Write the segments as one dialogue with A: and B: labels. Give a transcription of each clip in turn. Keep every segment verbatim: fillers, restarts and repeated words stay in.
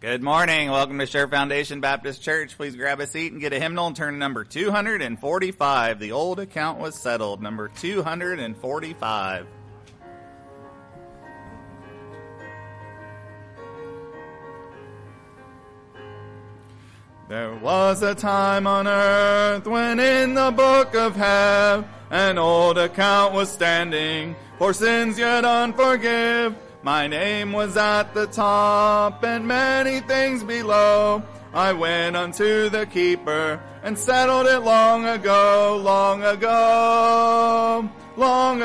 A: Good morning. Welcome to Share Foundation Baptist Church. Please grab a seat and get a hymnal and turn to number two hundred forty-five. The old account was settled. Number two hundred forty-five. There was a time on earth when in the book of heaven an old account was standing for sins yet unforgive. My name was at the top and many things below. I went unto the keeper and settled it long ago, long ago, long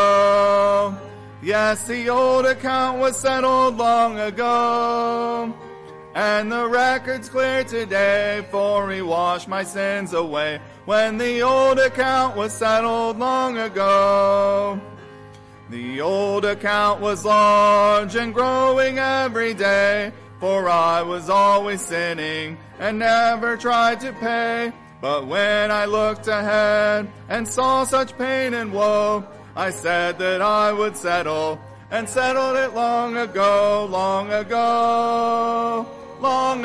A: ago. Yes, the old account was settled long ago. And the record's clear today, for he washed my sins away when the old account was settled long ago. The old account was large and growing every day, for I was always sinning and never tried to pay. But when I looked ahead and saw such pain and woe, I said that I would settle, and settled it long ago, long ago, long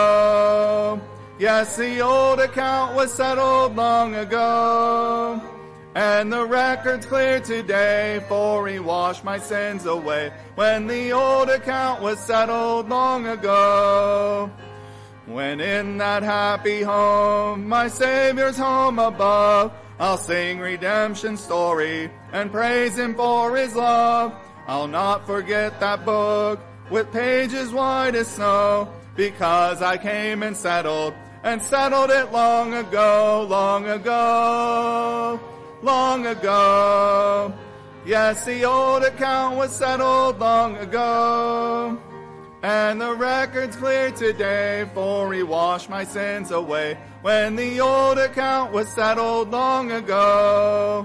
A: ago. Yes, the old account was settled long ago. And the record's clear today, for he washed my sins away when the old account was settled long ago. When in that happy home, my Savior's home above, I'll sing redemption's story and praise him for his love. I'll not forget that book with pages white as snow, because I came and settled, and settled it long ago, long ago. Long ago. Yes, the old account was settled long ago. And the record's clear today, for he washed my sins away when the old account was settled long ago.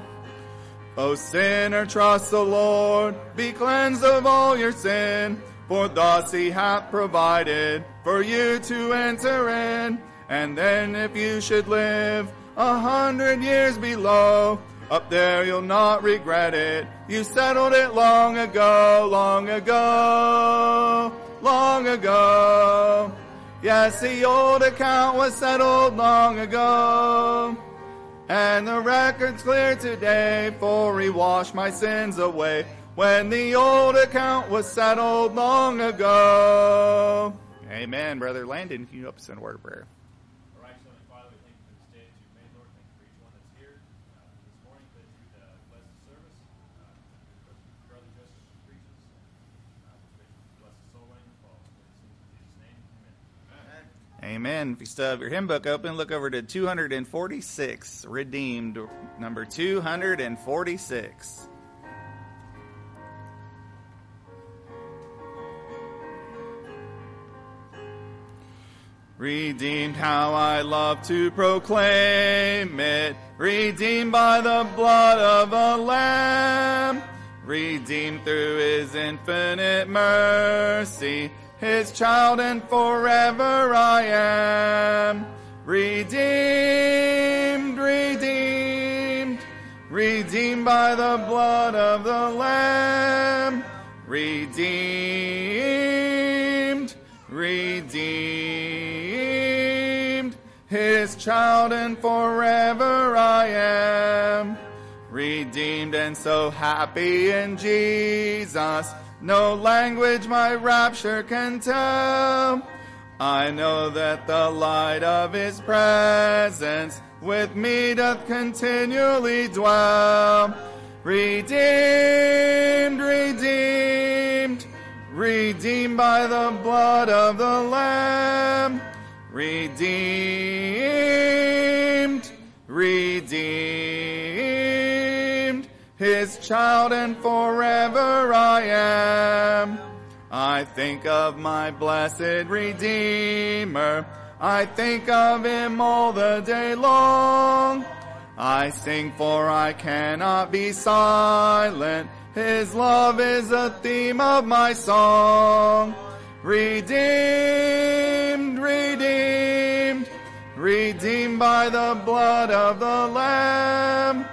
A: O sinner, trust the Lord, be cleansed of all your sin, for thus he hath provided for you to enter in. And then if you should live a hundred years below, up there you'll not regret it. You settled it long ago, long ago, long ago. Yes, the old account was settled long ago. And the record's clear today, for he washed my sins away when the old account was settled long ago. Amen. Brother Landon, can you help us in a word of prayer? Amen. If you still have your hymn book open, look over to two hundred forty-six, Redeemed, number two hundred forty-six. Redeemed, how I love to proclaim it, redeemed by the blood of a lamb, redeemed through his infinite mercy, his child and forever I am. Redeemed, redeemed, redeemed by the blood of the Lamb. Redeemed, redeemed, his child and forever I am. Redeemed and so happy in Jesus, no language my rapture can tell. I know that the light of his presence with me doth continually dwell. Redeemed, redeemed, redeemed by the blood of the Lamb. Redeemed, redeemed, his child and forever I am. I think of my blessed Redeemer, I think of him all the day long. I sing for I cannot be silent, his love is the theme of my song. Redeemed, redeemed, redeemed by the blood of the Lamb.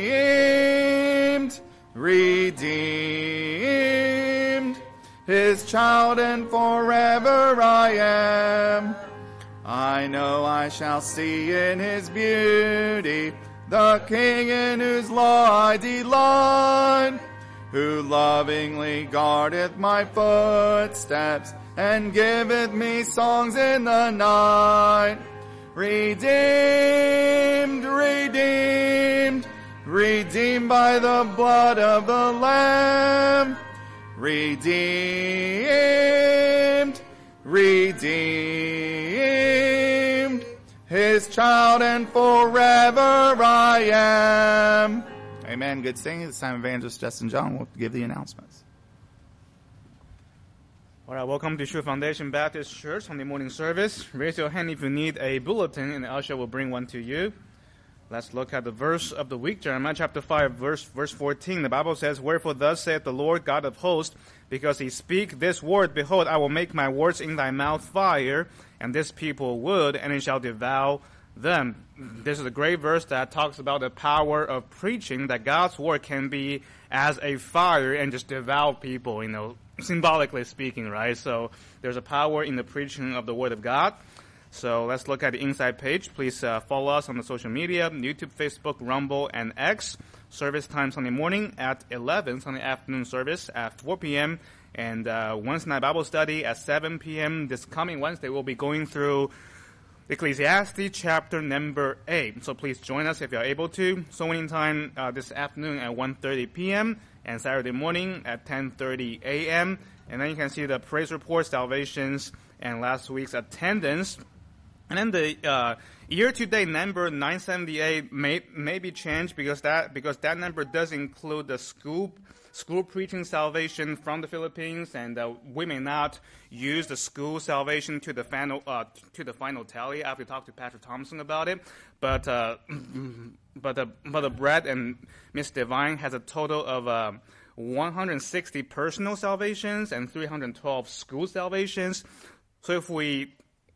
A: Redeemed, redeemed, his child child, and forever I am. I know I shall see in his beauty the King in whose law I delight, who lovingly guardeth my footsteps and giveth me songs in the night. Redeemed, redeemed, redeemed by the blood of the Lamb. Redeemed, redeemed, his child, and forever I am. Amen. Good singing. This time Evangelist Justin John will give the announcements.
B: All right, welcome to True Foundation Baptist Church Sunday morning service. Raise your hand if you need a bulletin, and the usher will bring one to you. Let's look at the verse of the week, Jeremiah chapter five, verse verse fourteen. The Bible says, "Wherefore thus saith the Lord God of hosts, because he speak this word, behold, I will make my words in thy mouth fire, and this people wood, and it shall devour them." This is a great verse that talks about the power of preaching, that God's word can be as a fire and just devour people, you know, symbolically speaking, right? So there's a power in the preaching of the word of God. So let's look at the inside page. Please uh, follow us on the social media, YouTube, Facebook, Rumble, and X. Service time Sunday morning at eleven, Sunday afternoon service at four p.m., and uh, Wednesday night Bible study at seven p.m. This coming Wednesday, we'll be going through Ecclesiastes chapter number eight. So please join us if you're able to. Sewing time uh, this afternoon at one thirty p.m. and Saturday morning at ten thirty a.m. And then you can see the praise report, salvations, and last week's attendance. And then the uh, year-to-date number nine seventy-eight may may be changed because that because that number does include the school school preaching salvation from the Philippines, and uh, we may not use the school salvation to the final uh, to the final tally. I have to talk to Pastor Thompson about it. But uh, but the but the Brett and Miss Divine has a total of uh, one hundred sixty personal salvations and three hundred twelve school salvations. So if we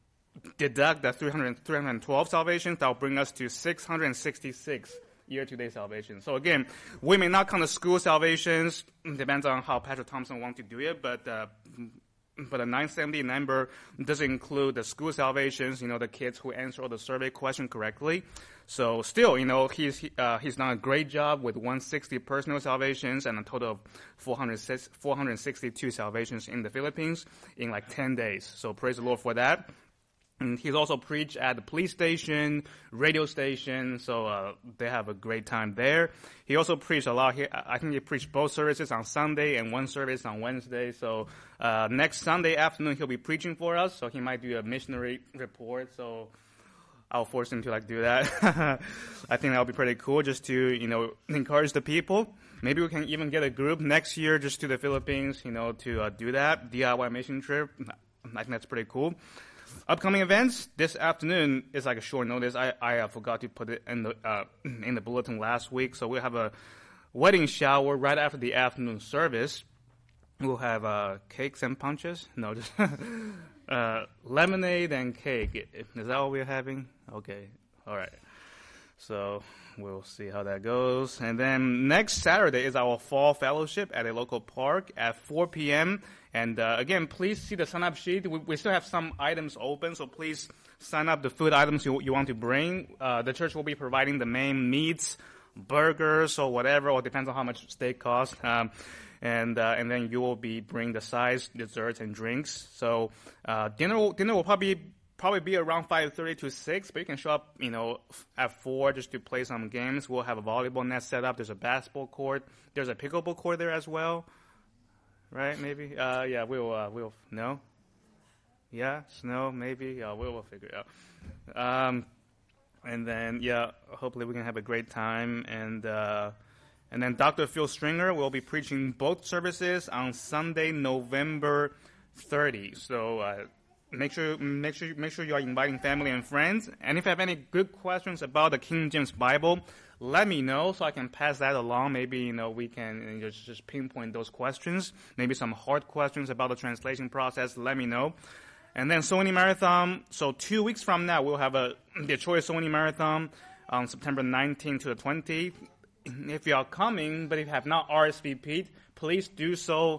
B: deduct the three hundred, three hundred twelve salvations, that will bring us to six hundred sixty-six year-to-date salvations. So again, we may not count the school salvations. Depends on how Pastor Thompson wants to do it, but uh, but the nine seventy number does include the school salvations, you know, the kids who answer all the survey question correctly. So still, you know, he's uh, he's done a great job with one hundred sixty personal salvations and a total of four hundred sixty-two salvations in the Philippines in like ten days. So praise the Lord for that. And he's also preached at the police station, radio station, so uh, they have a great time there. He also preached a lot. He, I think he preached both services on Sunday and one service on Wednesday. So uh, next Sunday afternoon he'll be preaching for us. So he might do a missionary report. So I'll force him to like do that. I think that'll be pretty cool, just to, you know, encourage the people. Maybe we can even get a group next year just to the Philippines, you know, to uh, do that D I Y mission trip. I think that's pretty cool. Upcoming events this afternoon is like a short notice. I I uh, forgot to put it in the uh, in the bulletin last week. So we'll have a wedding shower right after the afternoon service. We'll have uh, cakes and punches. No, just uh, lemonade and cake. Is that what we're having? Okay, all right. So we'll see how that goes. And then next Saturday is our fall fellowship at a local park at four p.m. And uh, again, please see the sign-up sheet. We, we still have some items open, so please sign up the food items you, you want to bring. Uh, the church will be providing the main meats, burgers, or whatever, or depends on how much steak costs. Um, and uh, and then you will be bringing the sides, desserts, and drinks. So uh, dinner will, dinner will probably probably be around five thirty to six, but you can show up, you know, at four just to play some games. We'll have a volleyball net set up. There's a basketball court. There's a pickleball court there as well. Right, maybe? Uh, yeah, we'll, uh, we'll, no? Yeah, snow, maybe? Yeah, we'll, we'll figure it out. Um, and then, yeah, hopefully we can have a great time. And, uh, and then Doctor Phil Stringer will be preaching both services on Sunday, November thirtieth. So, uh, make sure, make sure, make sure you are inviting family and friends. And if you have any good questions about the King James Bible, let me know so I can pass that along. Maybe, you know, we can you know, just, just pinpoint those questions. Maybe some hard questions about the translation process. Let me know. And then Sony Marathon. So two weeks from now, we'll have a Detroit Sony Marathon on September nineteenth to the twentieth. If you are coming, but if you have not R S V P'd, please do so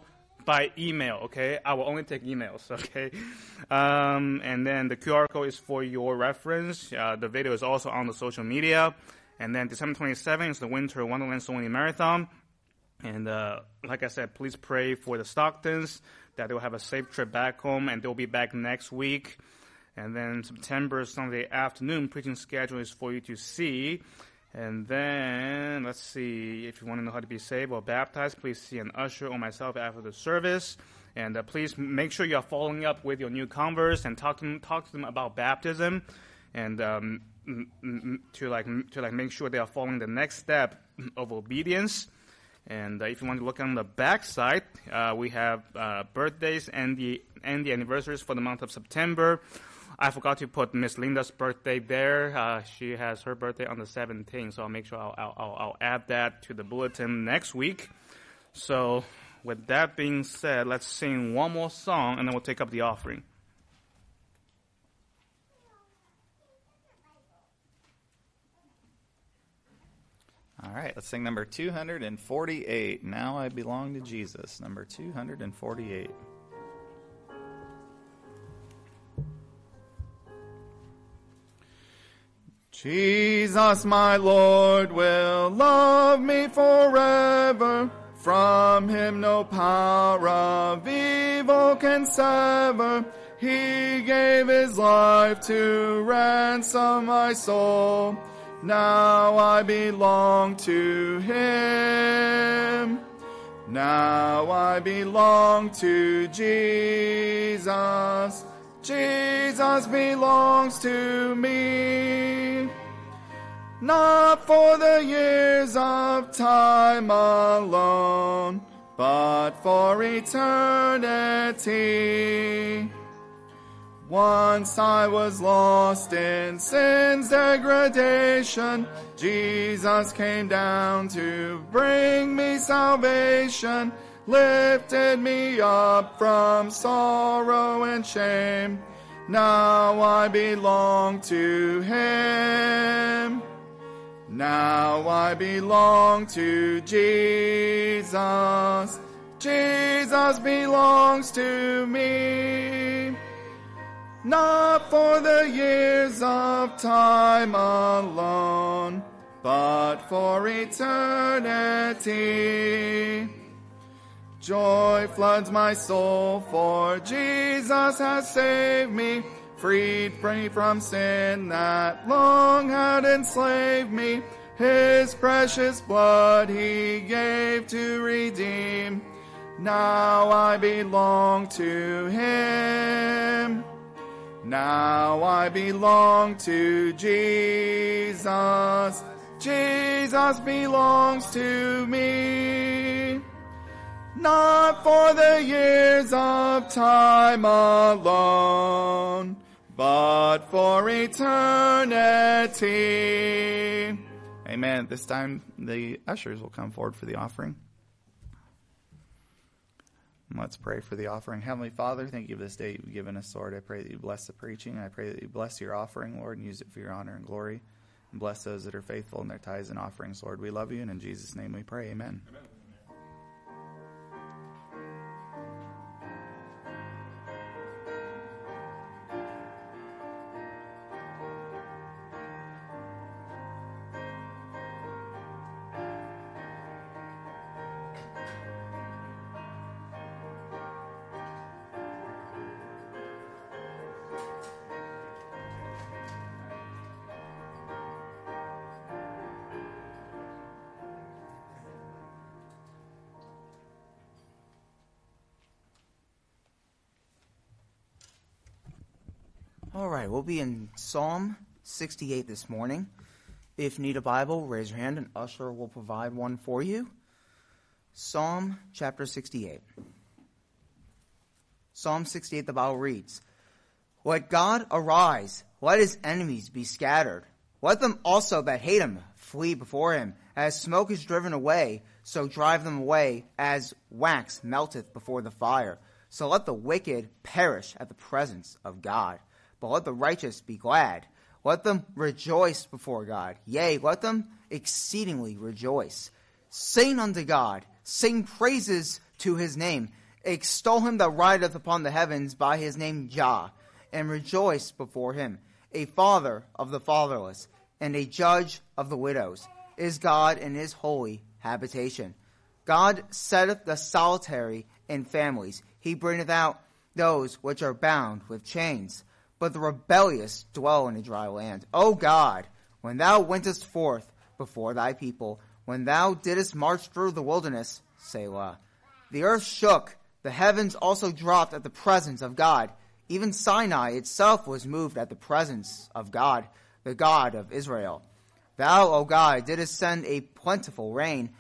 B: by email, okay? I will only take emails, okay? Um, and then the Q R code is for your reference. Uh, the video is also on the social media. And then December twenty-seventh is the Winter Wonderland Soul Winning Marathon. And uh, like I said, please pray for the Stocktons, that they'll have a safe trip back home, and they'll be back next week. And then September Sunday afternoon preaching schedule is for you to see. And then, let's see, if you want to know how to be saved or baptized, please see an usher or myself after the service. And uh, please make sure you are following up with your new converts and talk to them, talk to them about baptism, and um, to like to like make sure they are following the next step of obedience. And uh, if you want to look on the back side, uh, we have uh, birthdays and the and the anniversaries for the month of September. I forgot to put Miss Linda's birthday there. Uh, she has her birthday on the seventeenth, so I'll make sure I'll, I'll, I'll add that to the bulletin next week. So with that being said, let's sing one more song, and then we'll take up the offering.
A: All right, let's sing number two hundred forty-eight. Now I Belong to Jesus, number two hundred forty-eight. Jesus, my Lord, will love me forever. From him no power of evil can sever. He gave his life to ransom my soul. Now I belong to him. Now I belong to Jesus. Jesus belongs to me. Not for the years of time alone, but for eternity. Once I was lost in sin's degradation. Jesus came down to bring me salvation, lifted me up from sorrow and shame. Now I belong to him. Now I belong to Jesus. Jesus belongs to me. Not for the years of time alone, but for eternity. Joy floods my soul, for Jesus has saved me, freed me from sin that long had enslaved me. His precious blood he gave to redeem. Now I belong to him. Now I belong to Jesus. Jesus belongs to me. Not for the years of time alone, but for eternity. Amen. At this time, the ushers will come forward for the offering. Let's pray for the offering. Heavenly Father, thank you for this day you've given us, Lord. I pray that you bless the preaching. I pray that you bless your offering, Lord, and use it for your honor and glory. And bless those that are faithful in their tithes and offerings, Lord. We love you, and in Jesus' name we pray. Amen. Amen.
C: All right, we'll be in Psalm sixty-eight this morning. If you need a Bible, raise your hand and usher will provide one for you. Psalm chapter sixty-eight. Psalm sixty-eight, the Bible reads, "Let God arise, let his enemies be scattered. Let them also that hate him flee before him. As smoke is driven away, so drive them away, as wax melteth before the fire. So let the wicked perish at the presence of God. But let the righteous be glad. Let them rejoice before God. Yea, let them exceedingly rejoice. Sing unto God. Sing praises to his name. Extol him that rideth upon the heavens by his name Jah, and rejoice before him. A father of the fatherless, and a judge of the widows, is God in his holy habitation. God setteth the solitary in families. He bringeth out those which are bound with chains. But the rebellious dwell in a dry land. O God, when thou wentest forth before thy people, when thou didst march through the wilderness, Selah. The earth shook, the heavens also dropped at the presence of God. Even Sinai itself was moved at the presence of God, the God of Israel. Thou, O God, didst send a plentiful rain,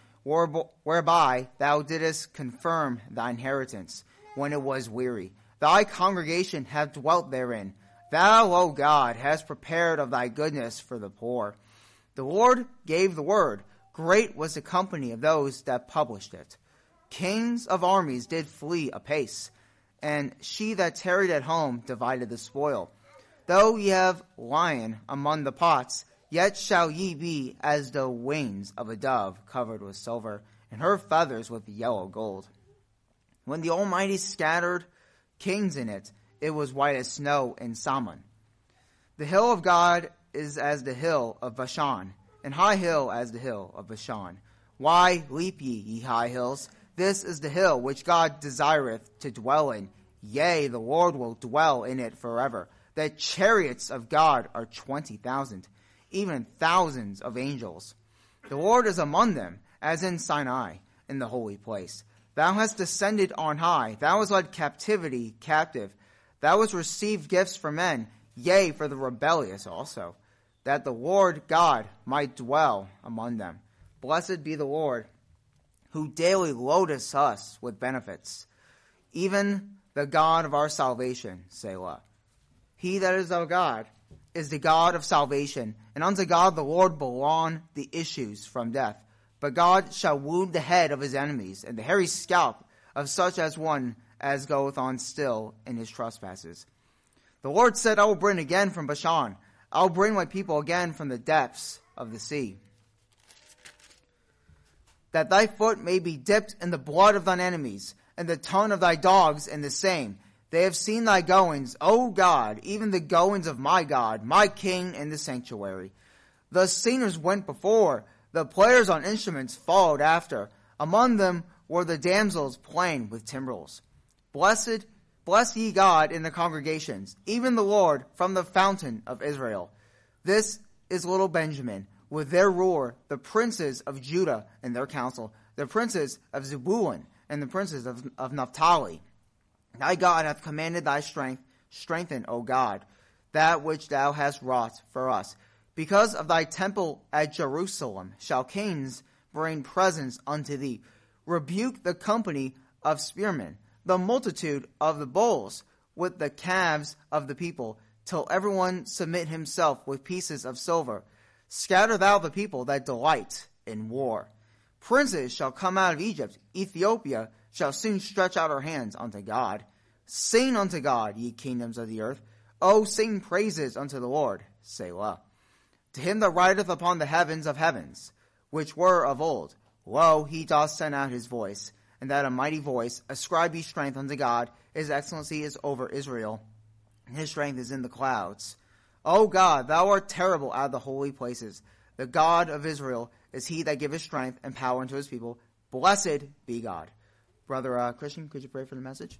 C: whereby thou didst confirm thine inheritance when it was weary. Thy congregation hath dwelt therein. Thou, O God, hast prepared of thy goodness for the poor. The Lord gave the word. Great was the company of those that published it. Kings of armies did flee apace, and she that tarried at home divided the spoil. Though ye have lion among the pots, yet shall ye be as the wings of a dove covered with silver, and her feathers with yellow gold. When the Almighty scattered kings in it, it was white as snow in Salmon. The hill of God is as the hill of Bashan, and high hill as the hill of Bashan. Why leap ye, ye high hills? This is the hill which God desireth to dwell in. Yea, the Lord will dwell in it forever. The chariots of God are twenty thousand, even thousands of angels. The Lord is among them, as in Sinai, in the holy place. Thou hast descended on high. Thou hast led captivity captive. Thou hast received gifts for men, yea, for the rebellious also, that the Lord God might dwell among them. Blessed be the Lord, who daily loadeth us with benefits, even the God of our salvation, Selah. He that is our God is the God of salvation, and unto God the Lord belong the issues from death. But God shall wound the head of his enemies, and the hairy scalp of such as one as goeth on still in his trespasses. The Lord said, I will bring again from Bashan. I will bring my people again from the depths of the sea. That thy foot may be dipped in the blood of thine enemies, and the tongue of thy dogs in the same. They have seen thy goings, O God, even the goings of my God, my King in the sanctuary. The singers went before, the players on instruments followed after. Among them were the damsels playing with timbrels. Blessed, bless ye God in the congregations, even the Lord from the fountain of Israel. This is little Benjamin, with their ruler, the princes of Judah and their council, the princes of Zebulun and the princes of, of Naphtali. Thy God hath commanded thy strength. Strengthen, O God, that which thou hast wrought for us. Because of thy temple at Jerusalem shall kings bring presents unto thee. Rebuke the company of spearmen, the multitude of the bulls, with the calves of the people, till everyone submit himself with pieces of silver. Scatter thou the people that delight in war. Princes shall come out of Egypt. Ethiopia shall soon stretch out her hands unto God. Sing unto God, ye kingdoms of the earth. O sing praises unto the Lord. Selah. To him that rideth upon the heavens of heavens, which were of old, lo, he doth send out his voice, and that a mighty voice. Ascribe ye strength unto God. His excellency is over Israel, and his strength is in the clouds. O God, thou art terrible out of the holy places. The God of Israel is he that giveth strength and power unto his people. Blessed be God. Brother uh, Christian, could you pray for the message?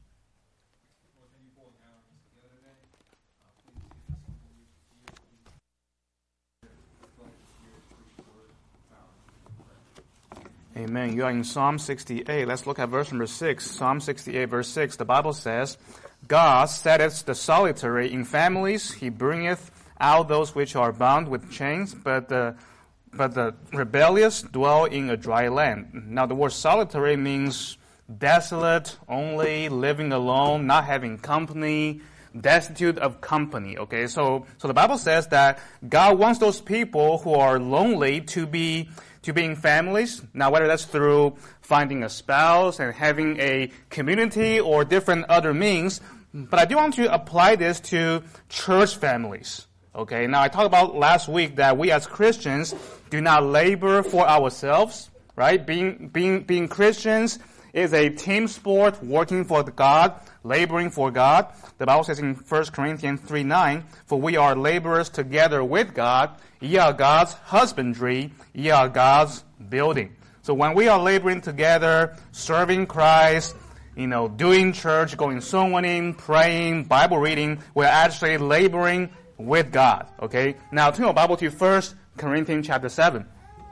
B: Amen. You are in Psalm sixty-eight. Let's look at verse number six. Psalm sixty-eight, verse six. The Bible says, God setteth the solitary in families. He bringeth out those which are bound with chains, but the, but the rebellious dwell in a dry land. Now, the word solitary means desolate, only, living alone, not having company, destitute of company. Okay, so, so the Bible says that God wants those people who are lonely to be to be in families. Now, whether that's through finding a spouse and having a community or different other means, but I do want to apply this to church families. Okay, now I talked about last week that we as Christians do not labor for ourselves, right? Being being being Christians is a team sport, working for God, laboring for God. The Bible says in First Corinthians three nine, for we are laborers together with God. Ye are God's husbandry. Ye are God's building. So when we are laboring together, serving Christ, you know, doing church, going soul winning, praying, Bible reading, we're actually laboring with God. Okay? Now turn your Bible to First Corinthians chapter seven.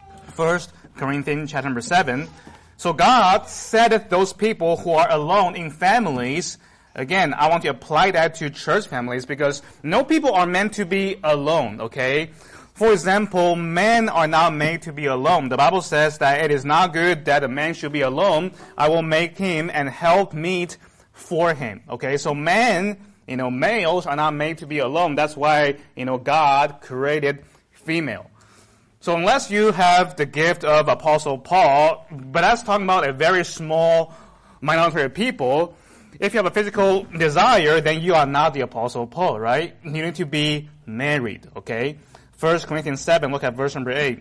B: First Corinthians chapter number seven. So God setteth those people who are alone in families. Again, I want to apply that to church families because no people are meant to be alone, okay? For example, men are not made to be alone. The Bible says that it is not good that a man should be alone. I will make him and help meet for him, okay? So men, you know, males are not made to be alone. That's why, you know, God created female. So unless you have the gift of Apostle Paul, but that's talking about a very small minority of people, if you have a physical desire, then you are not the Apostle Paul, right? You need to be married, okay? First Corinthians seven, look at verse number eight.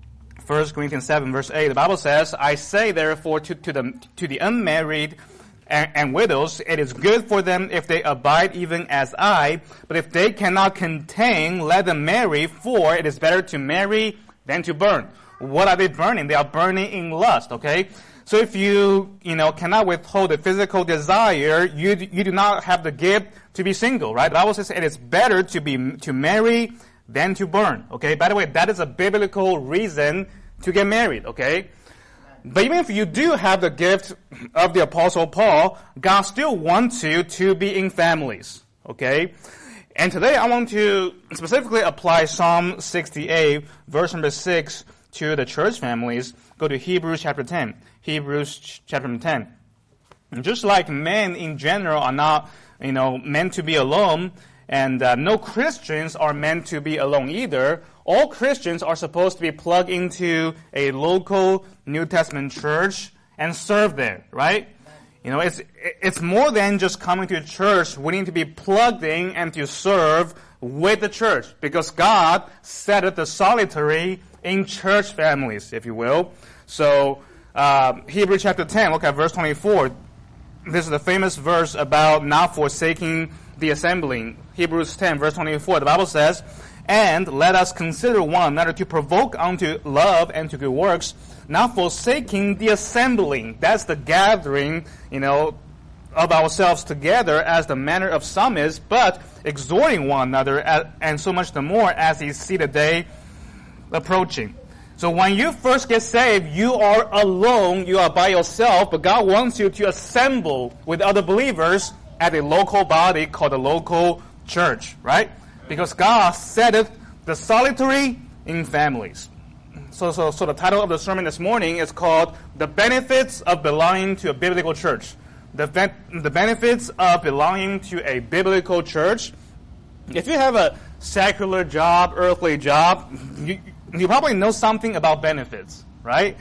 B: First Corinthians seven, verse eight, the Bible says, I say therefore to, to, the, to the unmarried and, and widows, it is good for them if they abide even as I, but if they cannot contain, let them marry, for it is better to marry than to burn. What are they burning? They are burning in lust, okay? So if you, you know, cannot withhold a physical desire, you you do not have the gift to be single, right? The Bible says it is better to be to marry than to burn, okay? By the way, that is a biblical reason to get married, okay? But even if you do have the gift of the Apostle Paul, God still wants you to be in families, okay? And today I want to specifically apply Psalm sixty-eight, verse number six, to the church families. Go to Hebrews chapter ten. Hebrews chapter ten. And just like men in general are not, you know, meant to be alone, and uh, no Christians are meant to be alone either, all Christians are supposed to be plugged into a local New Testament church and serve there, right? You know, it's it's more than just coming to church. We need to be plugged in and to serve with the church because God set the solitary in church families, if you will. So, uh, Hebrews chapter ten, look at verse twenty-four. This is the famous verse about not forsaking the assembling. Hebrews ten, verse twenty-four, the Bible says, and let us consider one another to provoke unto love and to good works, not forsaking the assembling. That's the gathering, you know, of ourselves together as the manner of some is, but exhorting one another, as, and so much the more as you see the day approaching. So when you first get saved, you are alone, you are by yourself, but God wants you to assemble with other believers at a local body called a local church, right? Because God setteth the solitary in families. So, so, so the title of the sermon this morning is called The Benefits of Belonging to a Biblical Church. The, the benefits of belonging to a biblical church. If you have a secular job, earthly job, you, you probably know something about benefits, right?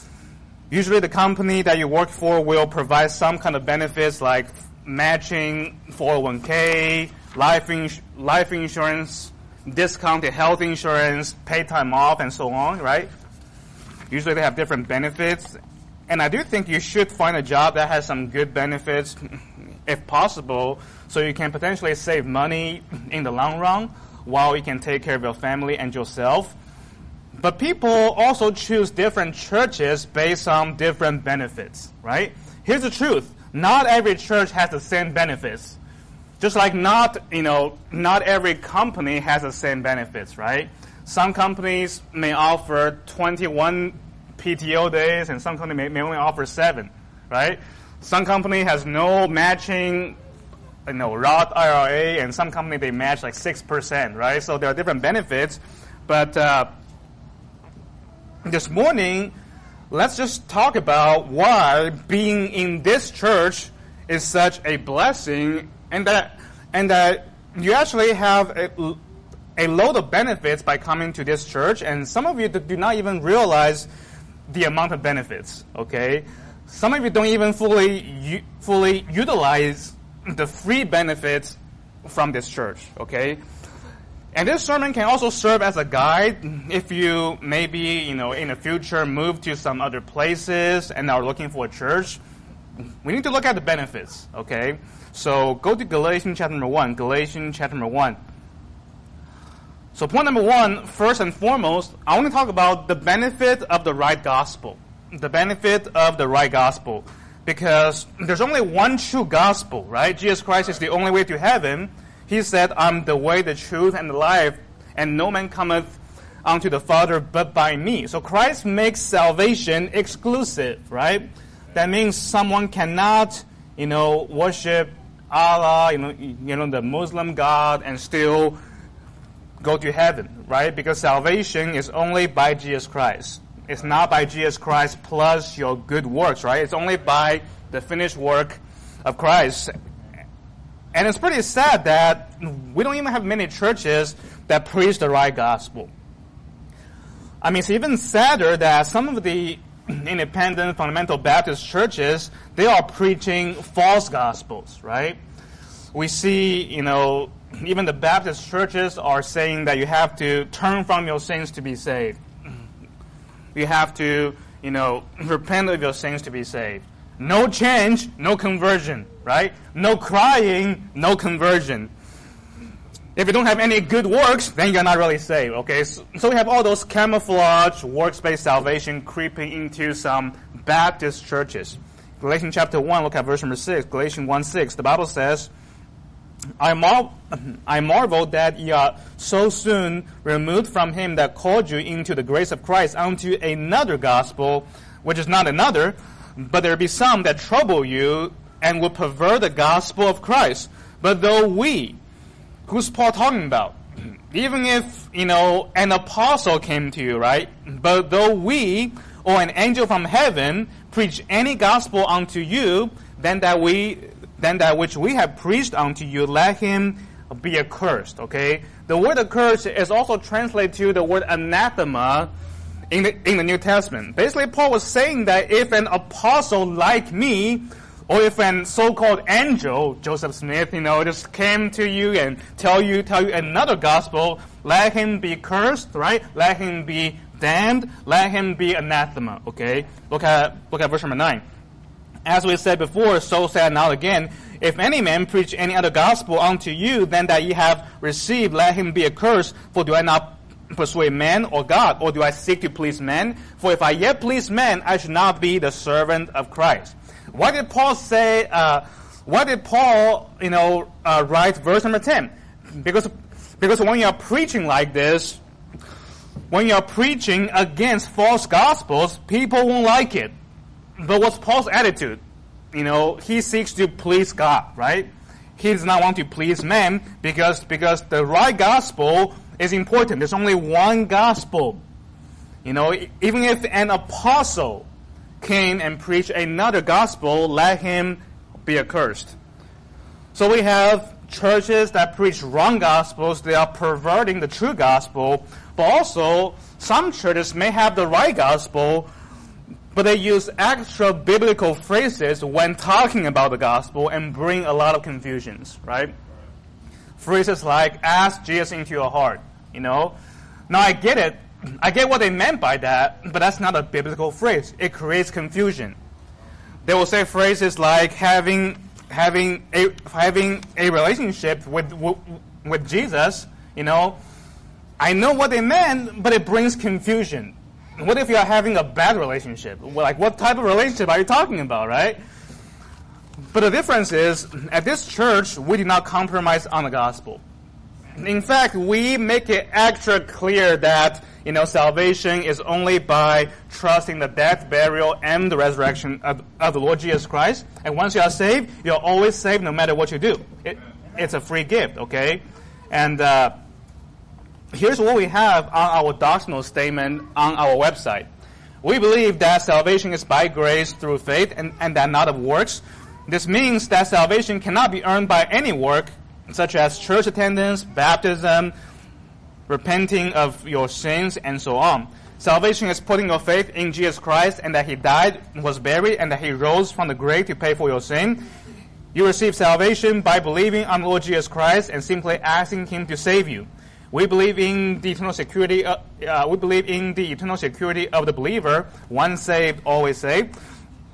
B: Usually the company that you work for will provide some kind of benefits like matching four oh one k, life, ins- life insurance, discounted health insurance, paid time off, and so on, right? Usually they have different benefits. And I do think you should find a job that has some good benefits, if possible, so you can potentially save money in the long run while you can take care of your family and yourself. But people also choose different churches based on different benefits, right? Here's the truth. Not every church has the same benefits. Just like not, you know, not every company has the same benefits, right? Some companies may offer twenty-one P T O days, and some company may, may only offer seven, right? Some company has no matching, you know, Roth I R A, and some company they match like six percent, right? So there are different benefits. But uh, this morning, let's just talk about why being in this church is such a blessing, and that and that you actually have a, a load of benefits by coming to this church, and some of you do not even realize the amount of benefits, okay? Some of you don't even fully u- fully utilize the free benefits from this church, okay? And this sermon can also serve as a guide if you maybe, you know, in the future move to some other places and are looking for a church. we need to look at the benefits, okay? So go to Galatians chapter number one. Galatians chapter number one. So point number one, first and foremost, I want to talk about the benefit of the right gospel. The benefit of the right gospel. Because there's only one true gospel, right? Jesus Christ is the only way to heaven. He said, I'm the way, the truth, and the life, and no man cometh unto the Father but by me. So Christ makes salvation exclusive, right? That means someone cannot, you know, worship Allah, you know, you know, the Muslim God, and still go to heaven, right? Because salvation is only by Jesus Christ. It's not by Jesus Christ plus your good works, right? It's only by the finished work of Christ. And it's pretty sad that we don't even have many churches that preach the right gospel. I mean, it's even sadder that some of the independent fundamental Baptist churches, they are preaching false gospels, right? We see, you know, even the Baptist churches are saying that you have to turn from your sins to be saved. You have to, you know, repent of your sins to be saved. No change, no conversion, right? No crying, no conversion. If you don't have any good works, then you're not really saved, okay? So, so we have all those camouflage, works-based salvation creeping into some Baptist churches. Galatians chapter one, look at verse number six. Galatians one six, the Bible says, I, mar- I marvel that ye are so soon removed from him that called you into the grace of Christ unto another gospel, which is not another, but there be some that trouble you and will pervert the gospel of Christ. But though we, who's Paul talking about? Even if, you know, an apostle came to you, right? But though we, or an angel from heaven, preach any gospel unto you, then that we... Then that which we have preached unto you, let him be accursed, okay? The word accursed is also translated to the word anathema in the, in the New Testament. Basically, Paul was saying that if an apostle like me, or if an so-called angel, Joseph Smith, you know, just came to you and tell you, tell you another gospel, let him be cursed, right? Let him be damned, let him be anathema, okay? Look at, look at verse number nine. As we said before, so say I now again, if any man preach any other gospel unto you than that ye have received, let him be accursed. For do I not persuade man or God, or do I seek to please men? For if I yet please men, I should not be the servant of Christ. Why did Paul say, uh, why did Paul, you know, uh, write verse number ten? Because, because when you are preaching like this, when you are preaching against false gospels, people won't like it. But what's Paul's attitude? You know, he seeks to please God, right? He does not want to please men because, because the right gospel is important. There's only one gospel. You know, even if an apostle came and preached another gospel, let him be accursed. So we have churches that preach wrong gospels. They are perverting the true gospel. But also, some churches may have the right gospel, but they use extra biblical phrases when talking about the gospel and bring a lot of confusions, right? Phrases like, ask Jesus into your heart, you know? Now I get it. I get what they meant by that, but that's not a biblical phrase. It creates confusion. They will say phrases like having having a having a relationship with with, with Jesus, you know? I know what they meant, but it brings confusion. What if you are having a bad relationship? Like, what type of relationship are you talking about, right? But the difference is, at this church, we do not compromise on the gospel. In fact, we make it extra clear that, you know, salvation is only by trusting the death, burial, and the resurrection of, of the Lord Jesus Christ. And once you are saved, you're always saved no matter what you do. It, it's a free gift, okay? And, uh, here's what we have on our doctrinal statement on our website. We believe that salvation is by grace through faith and, and that not of works. This means that salvation cannot be earned by any work, such as church attendance, baptism, repenting of your sins, and so on. Salvation is putting your faith in Jesus Christ and that he died, was buried, and that he rose from the grave to pay for your sin. You receive salvation by believing on the Lord Jesus Christ and simply asking him to save you. We believe in the eternal security. Uh, uh, we believe in the eternal security of the believer. Once saved, always saved.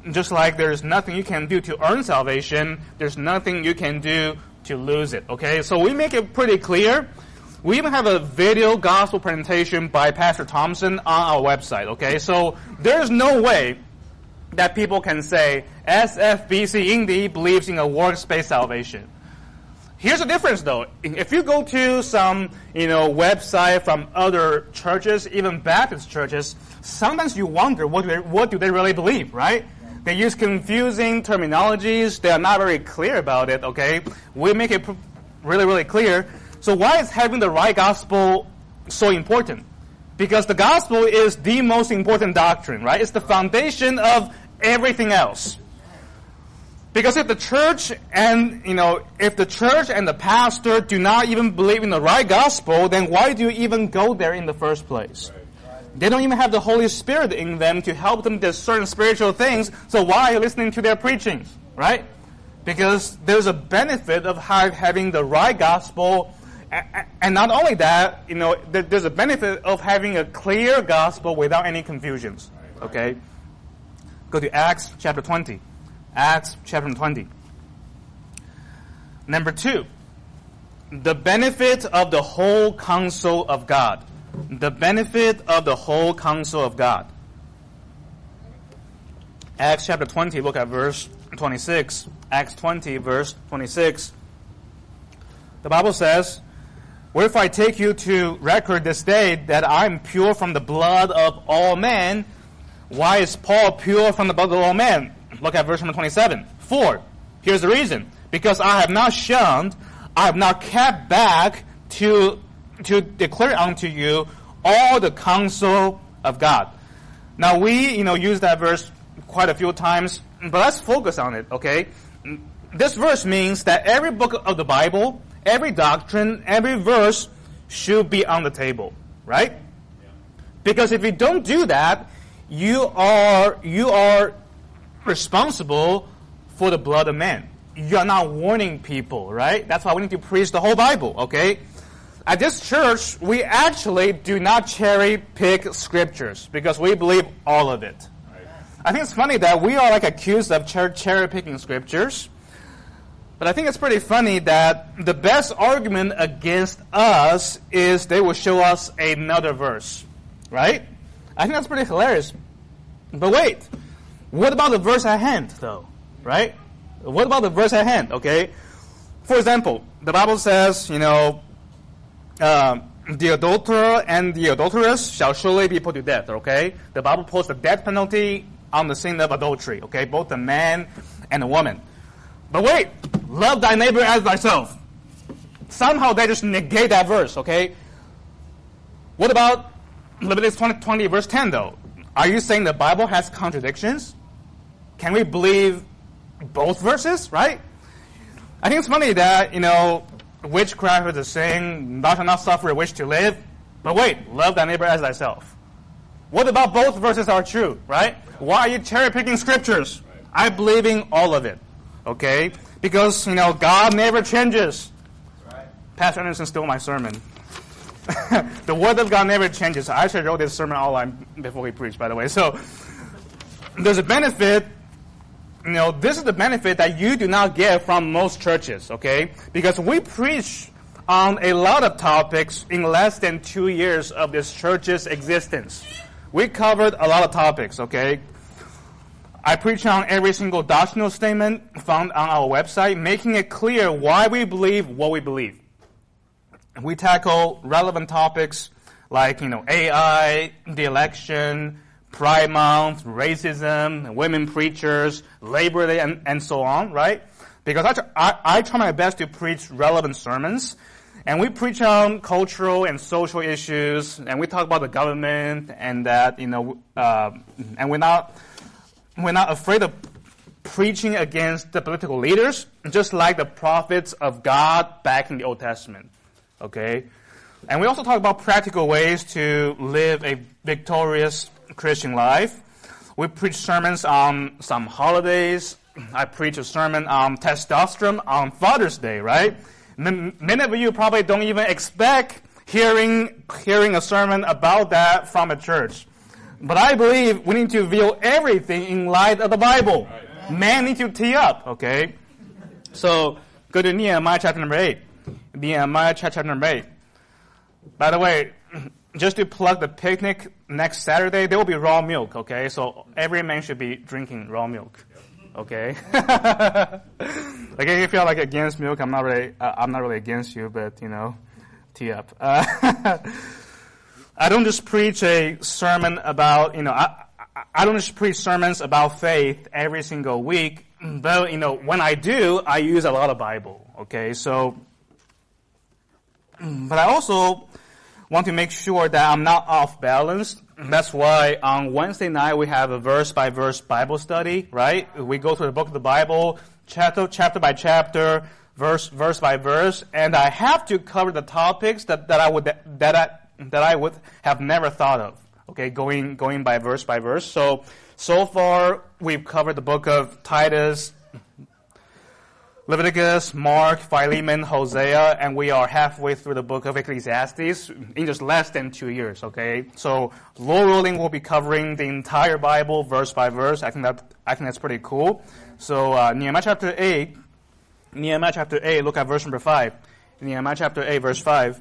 B: just like there's nothing you can do to earn salvation, there's nothing you can do to lose it, okay? So we make it pretty clear. We even have a video gospel presentation by Pastor Thompson on our website, okay? So there's no way that people can say S F B C Indy believes in a works-based salvation. Here's the difference, though. If you go to some, you know, website from other churches, even Baptist churches, sometimes you wonder what do they, what do they really believe, right? They use confusing terminologies. They are not very clear about it, okay? We make it really, really clear. So why is having the right gospel so important? Because the gospel is the most important doctrine, right? It's the foundation of everything else. Because if the church and, you know, if the church and the pastor do not even believe in the right gospel, then why do you even go there in the first place? They don't even have the Holy Spirit in them to help them discern spiritual things, so why are you listening to their preaching, right? Because there's a benefit of having the right gospel, and not only that, you know, there's a benefit of having a clear gospel without any confusions, okay? Go to Acts chapter twenty. Acts chapter twenty. Number two, the benefit of the whole counsel of God. The benefit of the whole counsel of God. Acts chapter twenty, look at verse twenty-six. Acts twenty, verse twenty-six. The Bible says, "Wherefore I take you to record this day that I am pure from the blood of all men." Why is Paul pure from the blood of all men? Look at verse number twenty-seven. For, here's the reason. Because I have not shunned, I have not kept back to, to declare unto you all the counsel of God. Now we, you know, use that verse quite a few times, but let's focus on it, okay? This verse means that every book of the Bible, every doctrine, every verse should be on the table, right? Because if you don't do that, you are, you are responsible for the blood of man. You're not warning people, right? That's why we need to preach the whole Bible, okay? At this church, we actually do not cherry pick scriptures because we believe all of it. I think it's funny that we are like accused of cherry picking scriptures, but I think it's pretty funny that the best argument against us is they will show us another verse, right? I think that's pretty hilarious. But wait, what about the verse at hand, though? Right? What about the verse at hand, okay? For example, the Bible says, you know, uh, the adulterer and the adulteress shall surely be put to death, okay? The Bible puts the death penalty on the sin of adultery, okay? Both the man and the woman. But wait, love thy neighbor as thyself. Somehow they just negate that verse, okay? What about Leviticus twenty, twenty, verse ten, though? Are you saying the Bible has contradictions? Can we believe both verses, right? I think it's funny that, you know, witchcraft is saying, thou shalt not suffer a witch to live. But wait, love thy neighbor as thyself. What about both verses are true, right? Why are you cherry-picking scriptures? I believe in all of it, okay? Because, you know, God never changes. Pastor Anderson stole my sermon. The word of God never changes. I actually wrote this sermon outline before we preached, by the way. So there's a benefit. You know, this is the benefit that you do not get from most churches, okay? Because we preach on a lot of topics in less than two years of this church's existence. We covered a lot of topics, okay? I preach on every single doctrinal statement found on our website, making it clear why we believe what we believe. We tackle relevant topics like, you know, A I, the election, Pride Month, racism, women preachers, Labor Day, and, and so on, right? Because I, try, I, I try my best to preach relevant sermons. And we preach on cultural and social issues, and we talk about the government and that, you know, uh, and we're not, we're not afraid of preaching against the political leaders, just like the prophets of God back in the Old Testament. Okay? And we also talk about practical ways to live a victorious Christian life. We preach sermons on some holidays. I preach a sermon on testosterone on Father's Day, right? M- many of you probably don't even expect hearing hearing a sermon about that from a church. But I believe we need to view everything in light of the Bible. Right. Man need to tee up, okay? So, go to Nehemiah chapter number eight. Nehemiah chapter number eight. By the way, just to plug the picnic next Saturday, there will be raw milk, okay? So every man should be drinking raw milk, okay? Like if you feel like against milk, I'm not really, uh, I'm not really against you, but you know, tee up. Uh, I don't just preach a sermon about, you know, I, I, I don't just preach sermons about faith every single week, but you know, when I do, I use a lot of Bible, okay? So, but I also want to make sure that I'm not off balance. That's why on Wednesday night we have a verse by verse Bible study, right? We go through the book of the Bible, chapter chapter by chapter, verse verse by verse, and I have to cover the topics that, that I would that I that I would have never thought of. Okay, going going by verse by verse. So so far we've covered the book of Titus, Leviticus, Mark, Philemon, Hosea, and we are halfway through the book of Ecclesiastes in just less than two years, okay? So, Lord willing, we'll be covering the entire Bible verse by verse. I think that, I think that's pretty cool. So, uh, Nehemiah chapter eight, Nehemiah chapter eight, look at verse number five. Nehemiah chapter eight, verse five.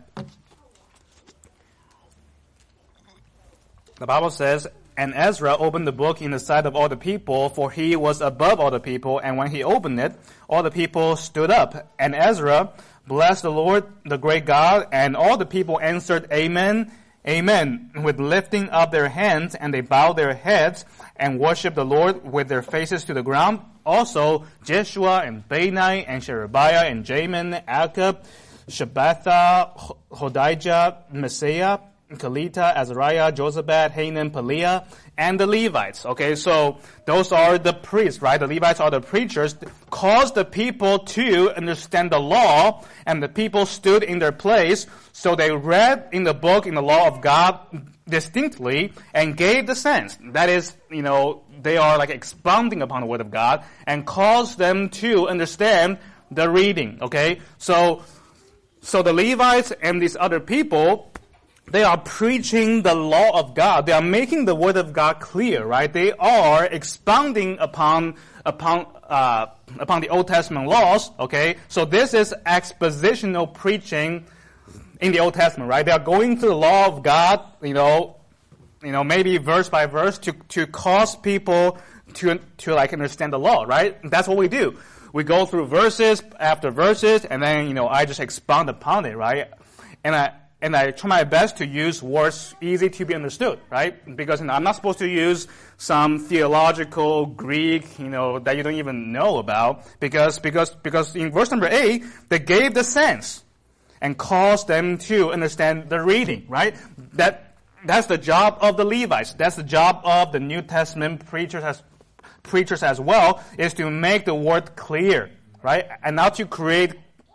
B: The Bible says, "And Ezra opened the book in the sight of all the people, for he was above all the people. And when he opened it, all the people stood up. And Ezra blessed the Lord, the great God. And all the people answered, Amen, Amen, with lifting up their hands. And they bowed their heads and worshiped the Lord with their faces to the ground. Also, Jeshua and Bani and Sherebiah and Jamin, Akab, Shabbatha, Hodijah, Messiah, Kalita, Azariah, Josabad, Hanan, Peliah, and the Levites." Okay, so those are the priests, right? The Levites are the preachers. Caused the people to understand the law, and the people stood in their place. So they read in the book, in the law of God, distinctly, and gave the sense. That is, you know, they are like expounding upon the word of God, and caused them to understand the reading. Okay, so so the Levites and these other people, they are preaching the law of God. They are making the word of God clear, right? They are expounding upon upon uh, upon the Old Testament laws. Okay, so this is expositional preaching in the Old Testament, right? They are going through the law of God, you know, you know, maybe verse by verse to to cause people to to like understand the law, right? That's what we do. We go through verses after verses, and then you know I just expound upon it, right? And I. And I try my best to use words easy to be understood, right? Because you know, I'm not supposed to use some theological Greek, you know, that you don't even know about. Because, because, because in verse number eight, they gave the sense and caused them to understand the reading, right? That, that's the job of the Levites. That's the job of the New Testament preachers as, preachers as well, is to make the word clear, right? And not to create,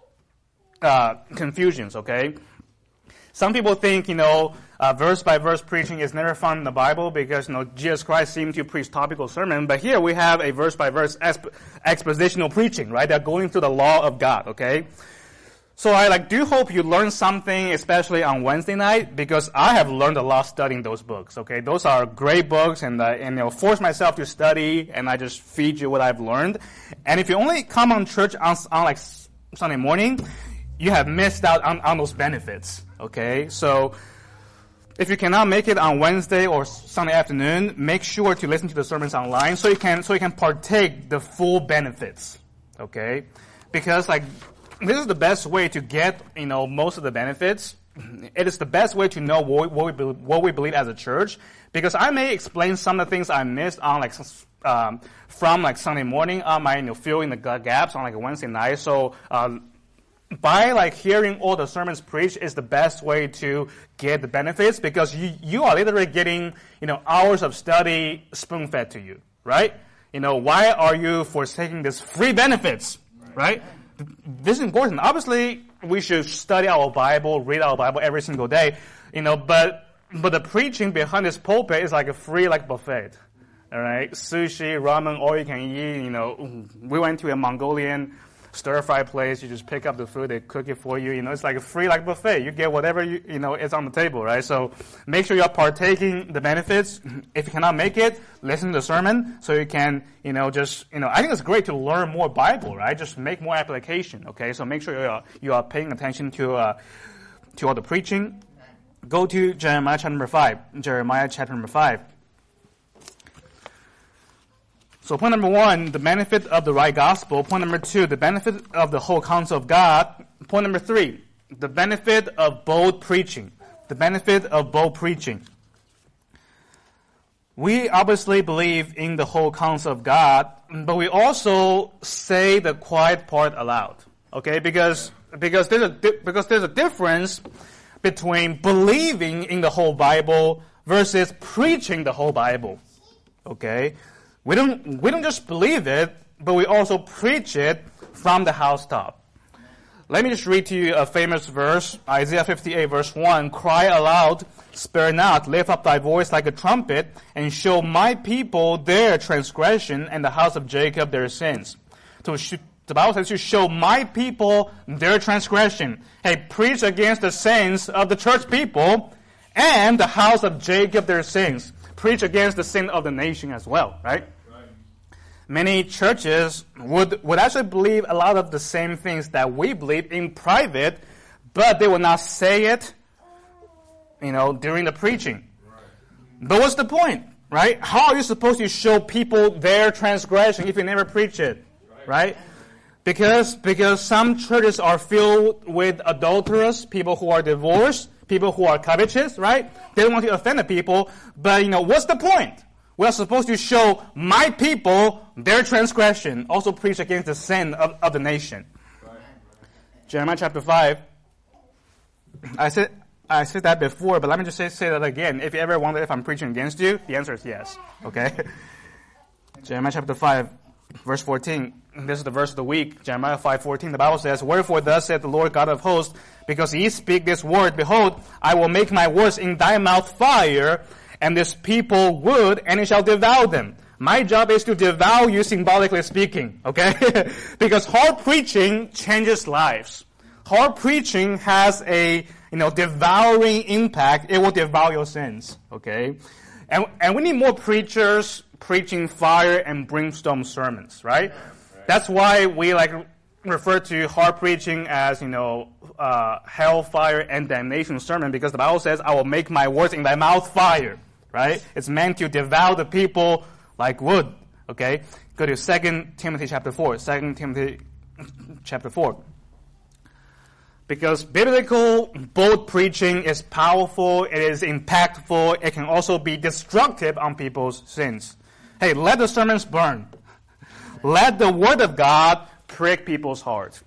B: uh, confusions, okay? Some people think, you know, uh, verse-by-verse preaching is never found in the Bible because, you know, Jesus Christ seemed to preach topical sermon. But here we have a verse-by-verse exp- expositional preaching, right? They're going through the law of God, okay? So I like do hope you learn something, especially on Wednesday night, because I have learned a lot studying those books, okay? Those are great books, and, uh, and you know, force myself to study, and I just feed you what I've learned. And if you only come on church on, on like Sunday morning, you have missed out on, on those benefits. Okay, so if you cannot make it on Wednesday or Sunday afternoon, make sure to listen to the sermons online so you can so you can partake the full benefits. Okay, because like this is the best way to get you know most of the benefits. It is the best way to know what, what we be, what we believe as a church. Because I may explain some of the things I missed on like um, from like Sunday morning on my you know fill in the gaps on like a Wednesday night. So. Uh, By like hearing all the sermons preached is the best way to get the benefits because you, you are literally getting, you know, hours of study spoon-fed to you, right? You know, why are you forsaking this free benefits, right? This is important. Obviously, we should study our Bible, read our Bible every single day, you know, but, but the preaching behind this pulpit is like a free like buffet, all right? Sushi, ramen, all you can eat, you know. We went to a Mongolian stir-fry place. You just pick up the food, they cook it for you. You know, it's like a free like buffet. You get whatever you, you know is on the table, right? So make sure you're partaking the benefits. If you cannot make it, listen to the sermon so you can, you know, just, you know, I think it's great to learn more Bible, right? Just make more application, okay? So make sure you are, you are paying attention to, uh, to all the preaching. Go to Jeremiah chapter number five. Jeremiah chapter number five. So point number one, the benefit of the right gospel. Point number two, the benefit of the whole counsel of God. Point number three, the benefit of bold preaching. The benefit of bold preaching. We obviously believe in the whole counsel of God, but we also say the quiet part aloud. Okay, because because there's a because there's a difference between believing in the whole Bible versus preaching the whole Bible. Okay? We don't, we don't just believe it, but we also preach it from the housetop. Let me just read to you a famous verse, Isaiah fifty-eight verse one. Cry aloud, spare not, lift up thy voice like a trumpet, and show my people their transgression and the house of Jacob their sins. So the Bible says to show my people their transgression. Hey, preach against the sins of the church people and the house of Jacob their sins. Preach against the sin of the nation as well, right? Right. Many churches would, would actually believe a lot of the same things that we believe in private, but they will not say it, you know, during the preaching. Right. But what's the point, right? How are you supposed to show people their transgression if you never preach it, right? right? Because, because some churches are filled with adulterers, people who are divorced, people who are covetous, right? They don't want to offend the people, but you know, what's the point? We are supposed to show my people their transgression, also preach against the sin of, of the nation. Right. Jeremiah chapter five. I said I said that before, but let me just say, say that again. If you ever wonder if I'm preaching against you, the answer is yes. Okay? Jeremiah chapter five, verse fourteen. This is the verse of the week, Jeremiah five fourteen. The Bible says, Wherefore thus saith the Lord God of hosts, because ye speak this word, behold, I will make my words in thy mouth fire, and this people wood, and it shall devour them. My job is to devour you, symbolically speaking, okay? Because hard preaching changes lives. Hard preaching has a, you know, devouring impact. It will devour your sins, okay? And, and we need more preachers preaching fire and brimstone sermons, right? That's why we like refer to hard preaching as, you know, uh, hellfire and damnation sermon, because the Bible says, I will make my words in thy mouth fire, right? It's meant to devour the people like wood, okay? Go to Second Timothy chapter four. Second Timothy chapter four. Because biblical bold preaching is powerful, it is impactful, it can also be destructive on people's sins. Hey, let the sermons burn. Let the word of God prick people's hearts.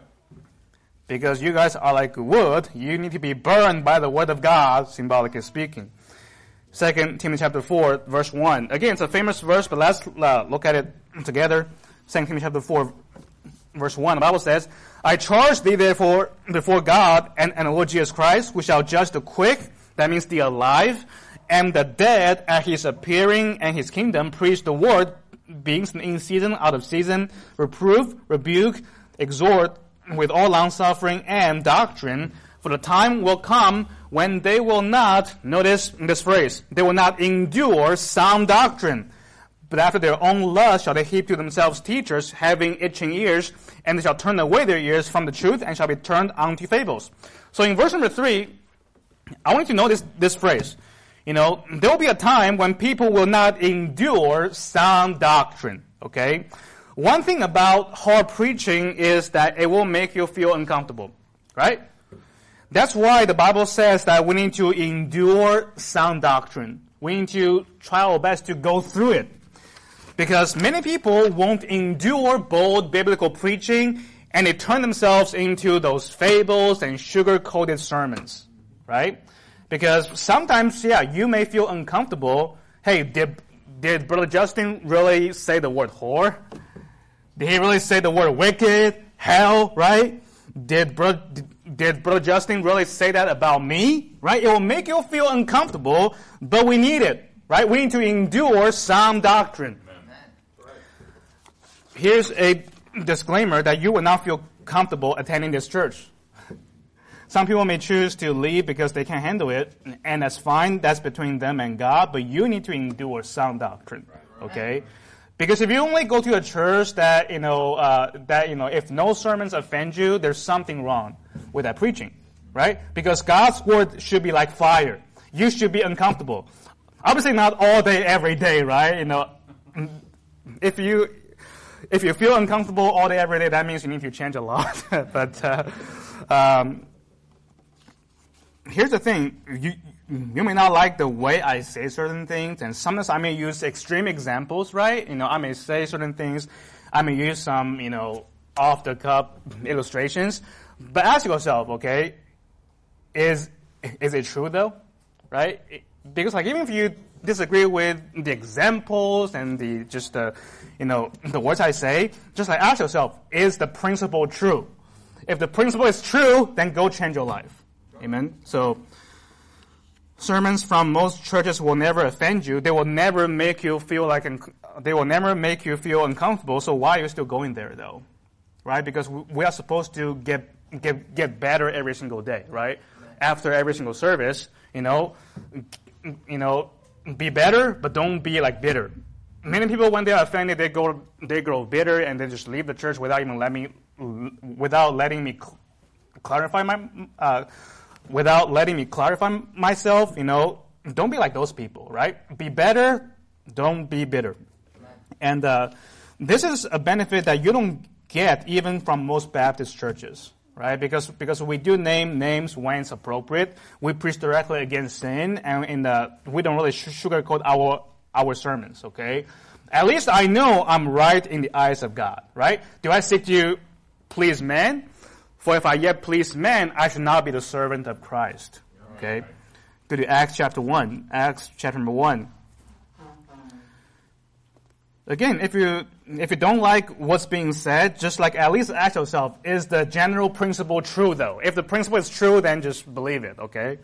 B: Because you guys are like wood, you need to be burned by the word of God, symbolically speaking. Second Timothy chapter four, verse one. Again, it's a famous verse, but let's uh, look at it together. Second Timothy chapter four, verse one. The Bible says, I charge thee therefore before God and, and the Lord Jesus Christ, who shall judge the quick, that means the alive, and the dead at his appearing and his kingdom. Preach the word, being in season, out of season, reprove, rebuke, exhort with all longsuffering and doctrine. For the time will come when they will not, notice this phrase, they will not endure sound doctrine, but after their own lust shall they heap to themselves teachers, having itching ears, and they shall turn away their ears from the truth, and shall be turned unto fables. So in verse number three, I want you to notice this phrase. You know, there will be a time when people will not endure sound doctrine, okay? One thing about hard preaching is that it will make you feel uncomfortable, right? That's why the Bible says that we need to endure sound doctrine. We need to try our best to go through it. Because many people won't endure bold biblical preaching, and they turn themselves into those fables and sugar-coated sermons, right? Because sometimes, yeah, you may feel uncomfortable. Hey, did, did Brother Justin really say the word whore? Did he really say the word wicked, hell, right? Did Brother, did Brother Justin really say that about me? Right? It will make you feel uncomfortable, but we need it, right? We need to endure sound doctrine. Here's a disclaimer that you will not feel comfortable attending this church. Some people may choose to leave because they can't handle it, and that's fine. That's between them and God, but you need to endure sound doctrine, okay? Because if you only go to a church that, you know, uh, that, you know, if no sermons offend you, there's something wrong with that preaching, right? Because God's word should be like fire. You should be uncomfortable. Obviously not all day, every day, right? You know, if you, if you feel uncomfortable all day, every day, that means you need to change a lot. But, uh, um, here's the thing, you you may not like the way I say certain things, and sometimes I may use extreme examples, right? You know, I may say certain things, I may use some, you know, off-the-cuff illustrations, but ask yourself, okay, is is it true though, right? Because like even if you disagree with the examples and the just the, you know, the words I say, just like ask yourself, is the principle true? If the principle is true, then go change your life. Amen. So, sermons from most churches will never offend you. They will never make you feel like, they will never make you feel uncomfortable. So why are you still going there though? Right? Because we are supposed to get, get, get better every single day, right? After every single service, you know, you know, be better, but don't be like bitter. Many people, when they are offended, they go, they grow bitter and they just leave the church without even letting me, without letting me cl- clarify my, uh, Without letting me clarify myself, you know, don't be like those people, right? Be better, don't be bitter. And uh, this is a benefit that you don't get even from most Baptist churches, right? Because because we do name names when it's appropriate. We preach directly against sin, and in the, we don't really sugarcoat our our sermons, okay? At least I know I'm right in the eyes of God, right? Do I seek to please man? For if I yet please man, I should not be the servant of Christ. Okay? Go to Acts chapter one. Acts chapter number one. Again, if you if you don't like what's being said, just like at least ask yourself, is the general principle true though? If the principle is true, then just believe it, okay?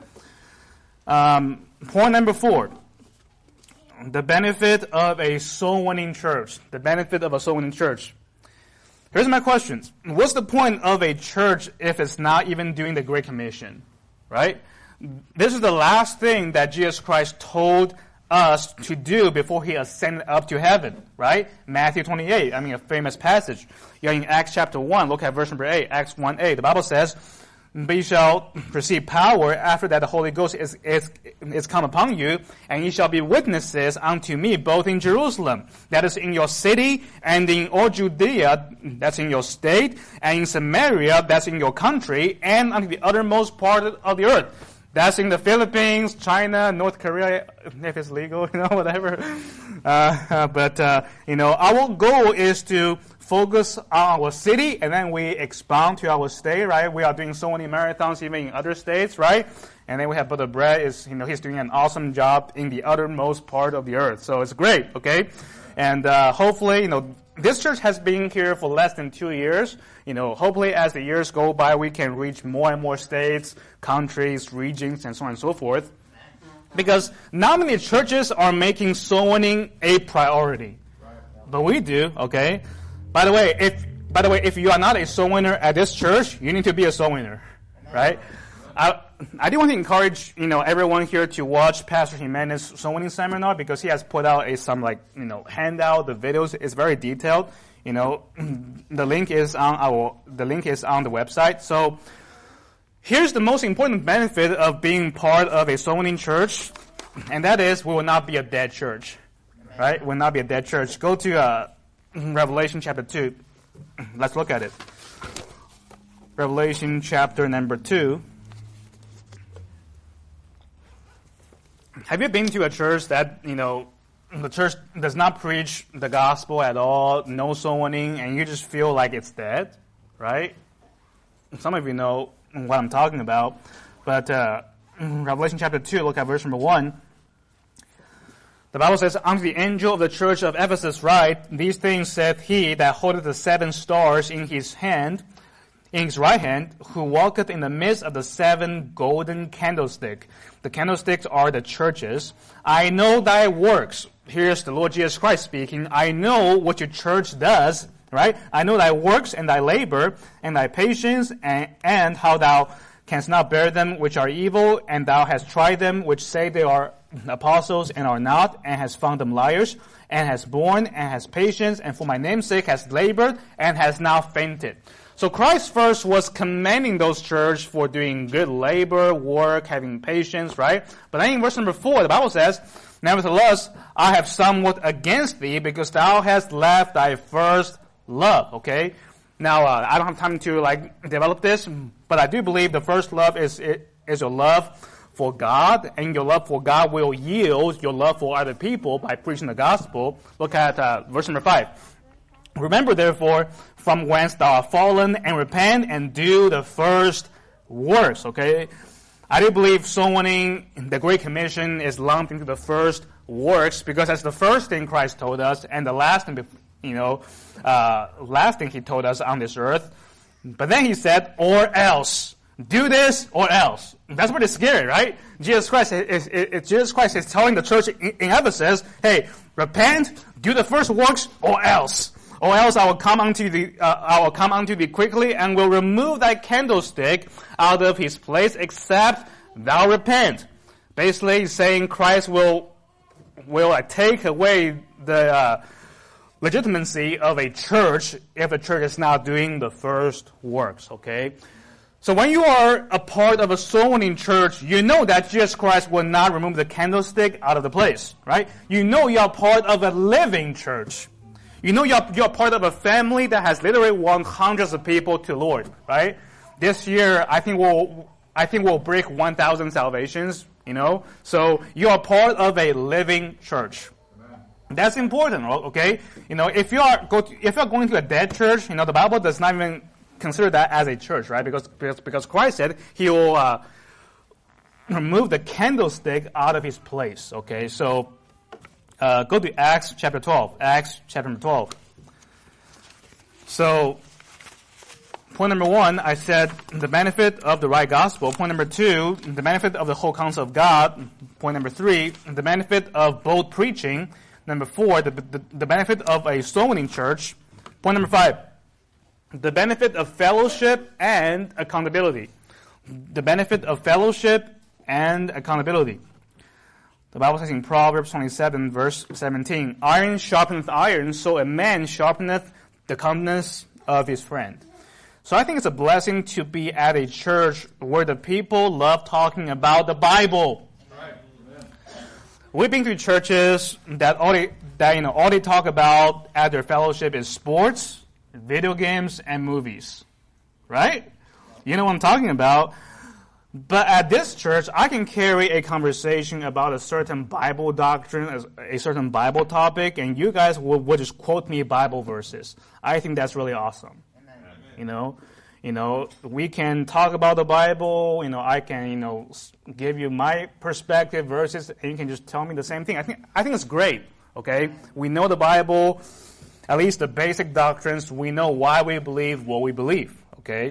B: Um, point number four. The benefit of a soul-winning church. The benefit of a soul-winning church. Here's my question. What's the point of a church if it's not even doing the Great Commission? Right? This is the last thing that Jesus Christ told us to do before he ascended up to heaven. Right? Matthew twenty-eight. I mean, a famous passage. You're in Acts chapter one. Look at verse number eight. Acts one eight. The Bible says, but you shall receive power after that the Holy Ghost is, is, is come upon you, and ye shall be witnesses unto me both in Jerusalem, that is in your city, and in all Judea, that's in your state, and in Samaria, that's in your country, and unto the uttermost part of the earth. That's in the Philippines, China, North Korea, if it's legal, you know, whatever. Uh, but, uh, you know, our goal is to focus on our city, and then we expand to our state, right? We are doing so many marathons even in other states, right? And then we have Brother Brett, is, you know, he's doing an awesome job in the uttermost part of the earth. So it's great, okay? And, uh, hopefully, you know, this church has been here for less than two years. You know, hopefully as the years go by, we can reach more and more states, countries, regions, and so on and so forth. Because not many churches are making soul winning a priority. But we do, okay? By the way, if by the way, if you are not a soul winner at this church, you need to be a soul winner, right? I I do want to encourage, you know, everyone here to watch Pastor Jimenez's soul winning seminar, because he has put out a some like, you know, handout. The videos is very detailed. You know, the link is on our the link is on the website. So here's the most important benefit of being part of a soul winning church, and that is we will not be a dead church, right? We will not be a dead church. Go to uh, Revelation chapter two. Let's look at it. Revelation chapter number two. Have you been to a church that, you know, the church does not preach the gospel at all, no soul winning, and you just feel like it's dead, right? Some of you know what I'm talking about. But uh, Revelation chapter two, look at verse number one. The Bible says, unto the angel of the church of Ephesus write, these things saith he that holdeth the seven stars in his hand, in his right hand, who walketh in the midst of the seven golden candlesticks. The candlesticks are the churches. I know thy works. Here's the Lord Jesus Christ speaking. I know what your church does, right? I know thy works and thy labor and thy patience and, and how thou canst not bear them which are evil, and thou hast tried them which say they are apostles and are not, and hast found them liars, and hast borne and hast patience, and for my name's sake hast labored and has not fainted. So Christ first was commending those church for doing good labor, work, having patience, right? But then in verse number four, the Bible says, nevertheless, I have somewhat against thee, because thou hast left thy first love, okay? Now, uh, I don't have time to, like, develop this, but I do believe the first love is, is your love for God, and your love for God will yield your love for other people by preaching the gospel. Look at uh, verse number five. Remember, therefore, from whence thou art fallen, and repent, and do the first works, okay? I do believe sowing the Great Commission is lumped into the first works, because that's the first thing Christ told us, and the last thing, you know, uh, last thing he told us on this earth. But then he said, or else. Do this or else. That's pretty scary, right? Jesus Christ is, is, is Jesus Christ is telling the church in, in Ephesus, hey, repent, do the first works, or else. Or else I will come unto thee, uh, I will come unto thee quickly, and will remove thy candlestick out of his place, except thou repent. Basically, he's saying Christ will will uh, take away the uh, legitimacy of a church if a church is not doing the first works. Okay. So when you are a part of a soul-winning church, you know that Jesus Christ will not remove the candlestick out of the place, right? You know you are part of a living church. You know you're, you're part of a family that has literally won hundreds of people to Lord, right? This year, I think we'll, I think we'll break one thousand salvations, you know? So you are part of a living church. Amen. That's important, okay? You know, if you are, go to, if you're going to a dead church, you know, the Bible does not even consider that as a church, right? Because, because, because Christ said he will, uh, remove the candlestick out of his place, okay? So, Uh, go to Acts chapter twelve. Acts chapter twelve. So, point number one, I said the benefit of the right gospel. Point number two, the benefit of the whole counsel of God. Point number three, the benefit of bold preaching. Number four, the, the, the benefit of a soul-winning church. Point number five, the benefit of fellowship and accountability. The benefit of fellowship and accountability. The Bible says in Proverbs twenty-seven, verse seventeen, iron sharpeneth iron, so a man sharpeneth the countenance of his friend. So I think it's a blessing to be at a church where the people love talking about the Bible. Right. We've been to churches that all they, that, you know, all they talk about at their fellowship is sports, video games, and movies. Right? You know what I'm talking about. But at this church, I can carry a conversation about a certain Bible doctrine, a certain Bible topic, and you guys will, will just quote me Bible verses. I think that's really awesome. Amen. You know, you know, we can talk about the Bible. You know, I can, you know, give you my perspective verses, and you can just tell me the same thing. I think, I think it's great. Okay, we know the Bible, at least the basic doctrines. We know why we believe what we believe. Okay.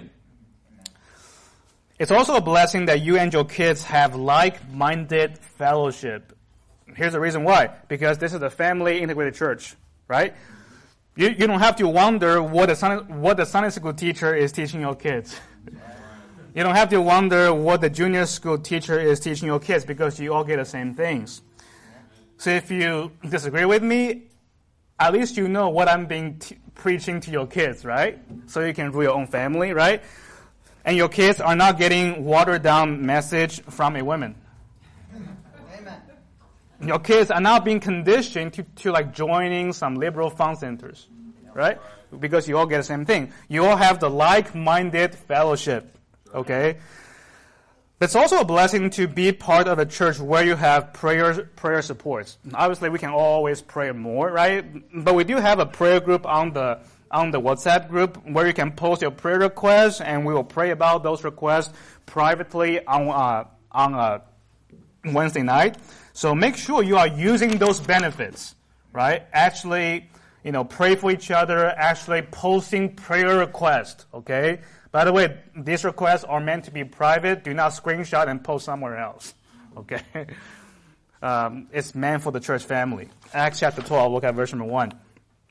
B: It's also a blessing that you and your kids have like-minded fellowship. Here's the reason why. Because this is a family integrated church, right? You, you don't have to wonder what the, Sunday, what the Sunday school teacher is teaching your kids. You don't have to wonder what the junior school teacher is teaching your kids, because you all get the same things. So if you disagree with me, at least you know what I'm being t- preaching to your kids, right? So you can rule your own family, right? And your kids are not getting watered down message from a woman. Amen. Your kids are not being conditioned to, to like joining some liberal fun centers, right? Because you all get the same thing. You all have the like-minded fellowship, okay? It's also a blessing to be part of a church where you have prayer prayer supports. Obviously, we can always pray more, right? But we do have a prayer group on the on the WhatsApp group where you can post your prayer requests, and we will pray about those requests privately on uh, on uh, Wednesday night. So make sure you are using those benefits, right? Actually, you know, pray for each other. Actually, posting prayer requests. Okay. By the way, these requests are meant to be private. Do not screenshot and post somewhere else. Okay. Um, it's meant for the church family. Acts chapter twelve. Look at verse number one.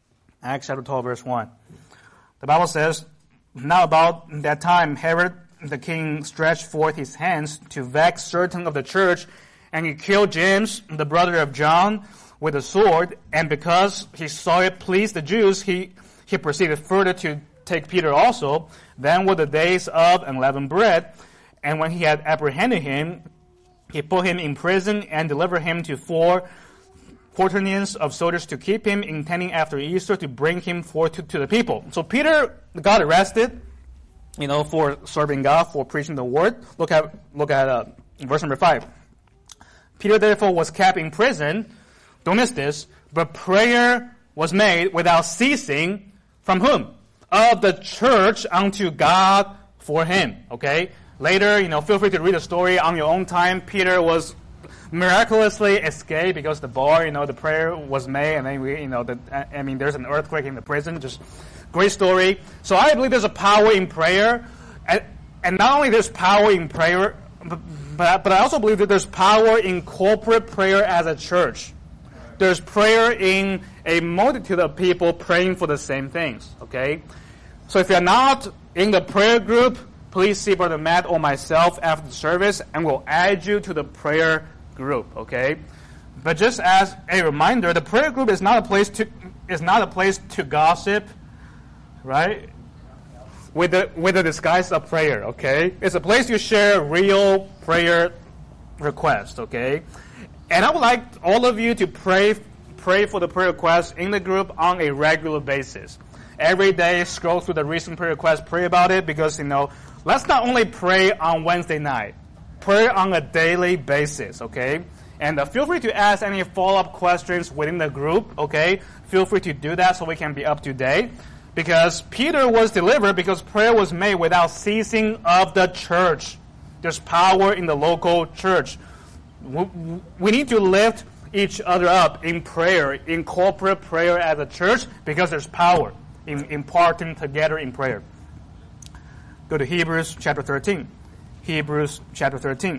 B: Acts chapter twelve, verse one. The Bible says, now about that time, Herod the king stretched forth his hands to vex certain of the church, and he killed James, the brother of John, with a sword. And because he saw it pleased the Jews, he, he proceeded further to take Peter also. Then were the days of unleavened bread. And when he had apprehended him, he put him in prison and delivered him to four quaternions of soldiers to keep him, intending after Easter to bring him forth to, to the people. So Peter got arrested, you know, for serving God, for preaching the word. Look at look at uh, verse number five. Peter therefore was kept in prison. Don't miss this. But prayer was made without ceasing from whom? Of the church unto God for him. Okay. Later, you know, feel free to read the story on your own time. Peter was miraculously escaped because the bar, you know, the prayer was made, and then we, you know, the, I mean, there's an earthquake in the prison. Just great story. So I believe there's a power in prayer, and, and not only there's power in prayer, but, but but I also believe that there's power in corporate prayer as a church. There's prayer in a multitude of people praying for the same things. Okay, so if you're not in the prayer group, please see Brother Matt or myself after the service, and we'll add you to the prayer group, okay? But just as a reminder, the prayer group is not a place to is not a place to gossip, right? With the with the disguise of prayer, okay? It's a place to share real prayer requests, okay? And I would like all of you to pray pray for the prayer requests in the group on a regular basis. Every day, scroll through the recent prayer requests, pray about it, because, you know, let's not only pray on Wednesday night, pray on a daily basis, okay? And uh, feel free to ask any follow-up questions within the group, okay? Feel free to do that so we can be up to date. Because Peter was delivered because prayer was made without ceasing of the church. There's power in the local church. We, we need to lift each other up in prayer, in corporate prayer as a church, because there's power in, in partnering together in prayer. Go to Hebrews chapter thirteen. Hebrews chapter thirteen.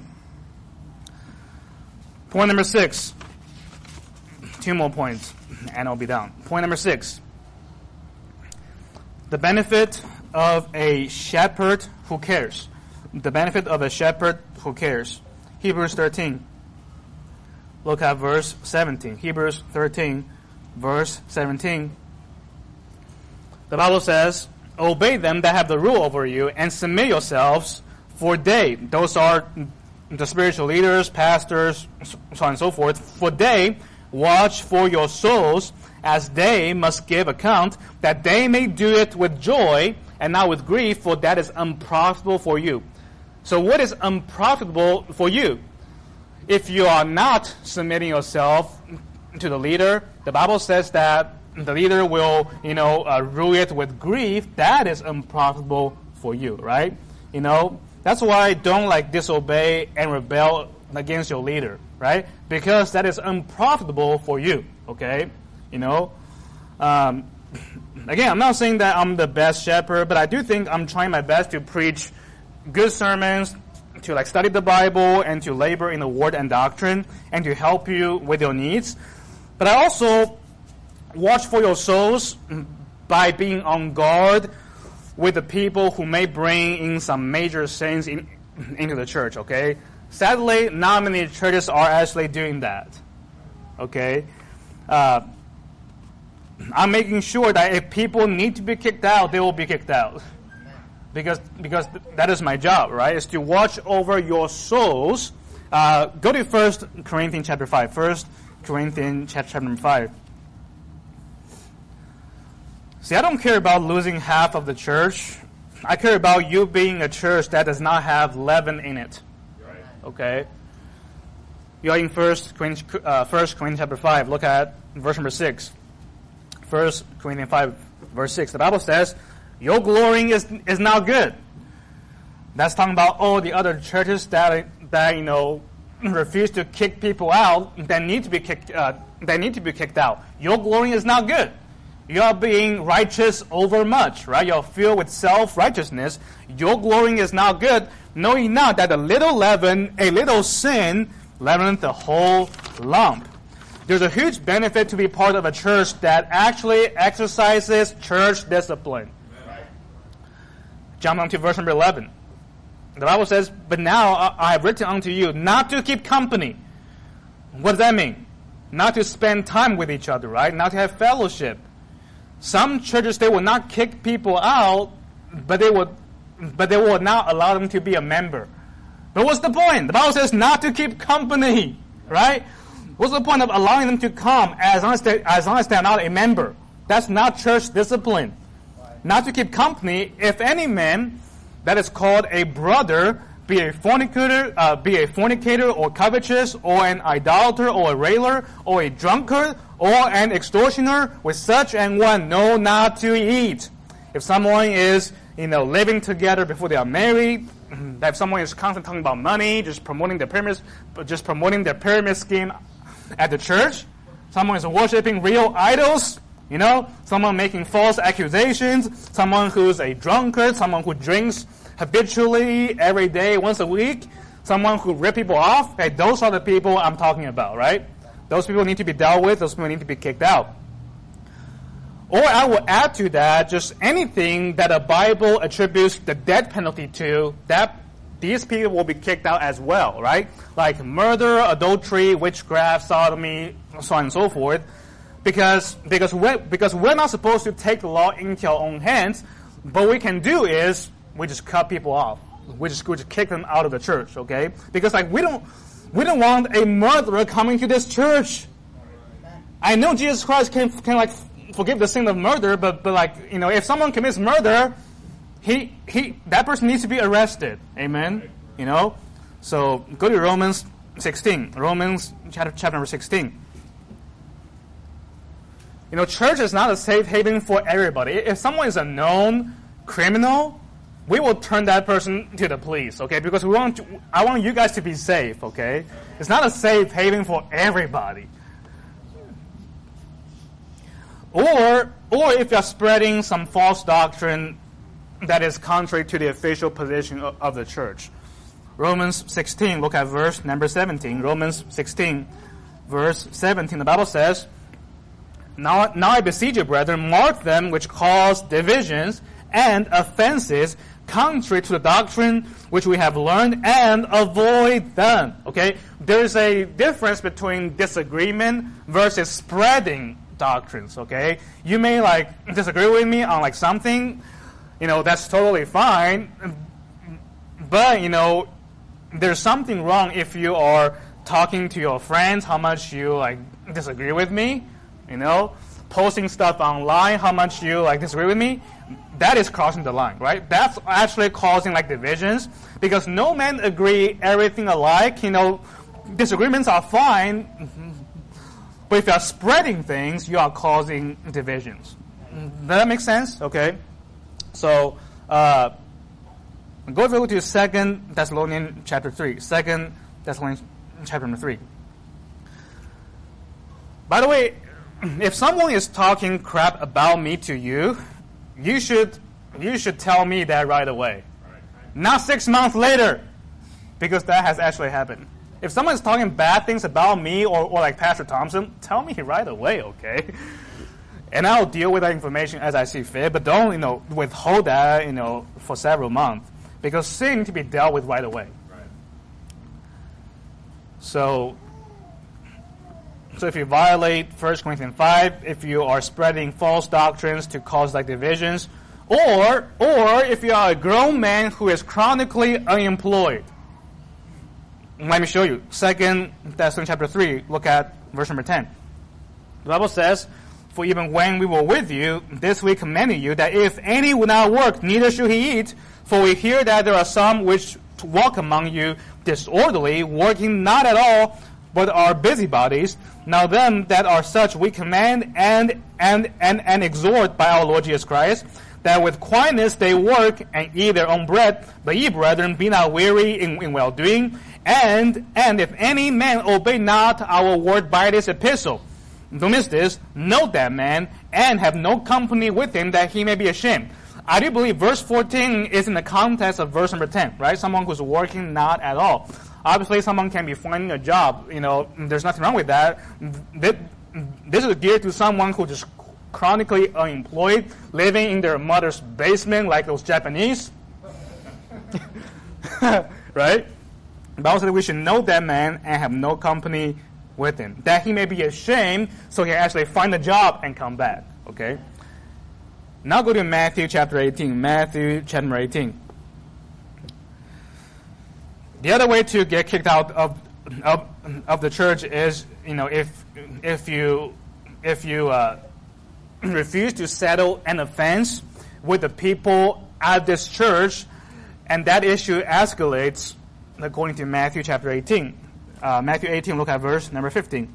B: Point number six. Two more points, and I'll be done. Point number six. The benefit of a shepherd who cares. The benefit of a shepherd who cares. Hebrews thirteen. Look at verse seventeen. Hebrews thirteen, verse seventeen. The Bible says, obey them that have the rule over you, and submit yourselves, for they, those are the spiritual leaders, pastors, so on and so forth, for they watch for your souls, as they must give account, that they may do it with joy, and not with grief, for that is unprofitable for you. So what is unprofitable for you? If you are not submitting yourself to the leader, the Bible says that the leader will, you know, uh, rule it with grief. That is unprofitable for you, right? You know, that's why don't like disobey and rebel against your leader, right? Because that is unprofitable for you, okay? You know, um, again, I'm not saying that I'm the best shepherd, but I do think I'm trying my best to preach good sermons, to like study the Bible, and to labor in the word and doctrine, and to help you with your needs. But I also watch for your souls by being on guard with the people who may bring in some major sins in, into the church, okay? Sadly, not many churches are actually doing that, okay? Uh, I'm making sure that if people need to be kicked out, they will be kicked out. Because because that is my job, right? Is to watch over your souls. Uh, go to First Corinthians chapter five. First Corinthians chapter number five. See, I don't care about losing half of the church. I care about you being a church that does not have leaven in it. Okay? You are in First Corinthians, uh, First Corinthians chapter five. Look at verse number six. First Corinthians five, verse six. The Bible says, your glorying is is not good. That's talking about all the other churches that that you know refuse to kick people out, that need to be kicked. Uh, that need to be kicked out. Your glorying is not good. You are being righteous over much, right? You're filled with self-righteousness. Your glorying is not good, knowing not that a little leaven, a little sin, leaveneth the whole lump. there's a huge benefit to be part of a church that actually exercises church discipline. Jump on to verse number eleven. The Bible says, but now I have written unto you not to keep company. What does that mean? Not to spend time with each other, right? Not to have fellowship. Some churches, they will not kick people out, but they would, but they will not allow them to be a member. But what's the point? The Bible says not to keep company, right? What's the point of allowing them to come as long as, they, as long as they're not a member? That's not church discipline. Not to keep company, if any man that is called a brother, be a fornicator, uh, be a fornicator or covetous, or an idolater, or a railer, or a drunkard, or an extortioner, with such an one know not to eat. If someone is, you know, living together before they are married, that if someone is constantly talking about money, just promoting the pyramid, just promoting the pyramid scheme at the church, someone is worshiping real idols, you know, someone making false accusations, someone who's a drunkard, someone who drinks habitually every day, once a week, someone who rip people off, hey, those are the people I'm talking about, right? Those people need to be dealt with, those people need to be kicked out. Or I will add to that just anything that the Bible attributes the death penalty to, that these people will be kicked out as well, right? Like murder, adultery, witchcraft, sodomy, so on and so forth. Because, because, we're, because we're not supposed to take the law into our own hands, but what we can do is we just cut people off. We just, we just kick them out of the church, okay? Because like we don't, we don't want a murderer coming to this church. I know Jesus Christ can, can like forgive the sin of murder, but, but like, you know, if someone commits murder, he, he, that person needs to be arrested. Amen? You know? So go to Romans sixteen. Romans chapter, chapter number sixteen. You know, church is not a safe haven for everybody. If someone is a known criminal, we will turn that person to the police, okay? Because we want to, I want you guys to be safe, okay? It's not a safe haven for everybody. Or, or if you're spreading some false doctrine that is contrary to the official position of, of the church. Romans sixteen, look at verse number seventeen. Romans sixteen, verse seventeen. The Bible says, Now, now I beseech you, brethren, mark them which cause divisions and offenses contrary to the doctrine which we have learned, and avoid them. Okay? There's a difference between disagreement versus spreading doctrines. Okay? You may like disagree with me on like something, you know, that's totally fine. But, you know, there's something wrong if you are talking to your friends how much you like disagree with me, you know, posting stuff online how much you like disagree with me. That is crossing the line, right? That's actually causing like divisions, because no man agree everything alike. You know, disagreements are fine, but if you are spreading things, you are causing divisions. Does that make sense? Okay. So, uh, go over to Second Thessalonians chapter three. Second Thessalonians chapter number three. By the way, if someone is talking crap about me to you, you should you should tell me that right away. Not six months later, because that has actually happened. If someone is talking bad things about me or, or like Pastor Thompson, tell me right away, okay? And I'll deal with that information as I see fit, but don't, you know, withhold that, you know, for several months, because sin needs to be dealt with right away. Right. So. So if you violate First Corinthians five, if you are spreading false doctrines to cause like divisions, or or if you are a grown man who is chronically unemployed. Let me show you. Second Thessalonians chapter three, look at verse number ten. The Bible says, For even when we were with you, this we commanded you, that if any will not work, neither should he eat. For we hear that there are some which walk among you disorderly, working not at all, but are busybodies. Now them that are such we command and and and and exhort by our Lord Jesus Christ, that with quietness they work and eat their own bread. But ye, brethren, be not weary in, in well doing. And and if any man obey not our word by this epistle, don't miss this, note that man, and have no company with him, that he may be ashamed. I do believe verse fourteen is in the context of verse number ten, right? Someone who's working not at all. obviously someone can be finding a job. You know, there's nothing wrong with that. This is geared to someone who just chronically unemployed, living in their mother's basement like those Japanese. Right? The Bible says we should know that man and have no company with him, that he may be ashamed, so he actually find a job and come back. Okay? Now go to Matthew chapter eighteen. Matthew chapter eighteen. The other way to get kicked out of of, of the church is, you know, if if you if you uh, refuse to settle an offense with the people at this church, and that issue escalates, according to Matthew chapter eighteen. Uh, Matthew eighteen, look at verse number fifteen.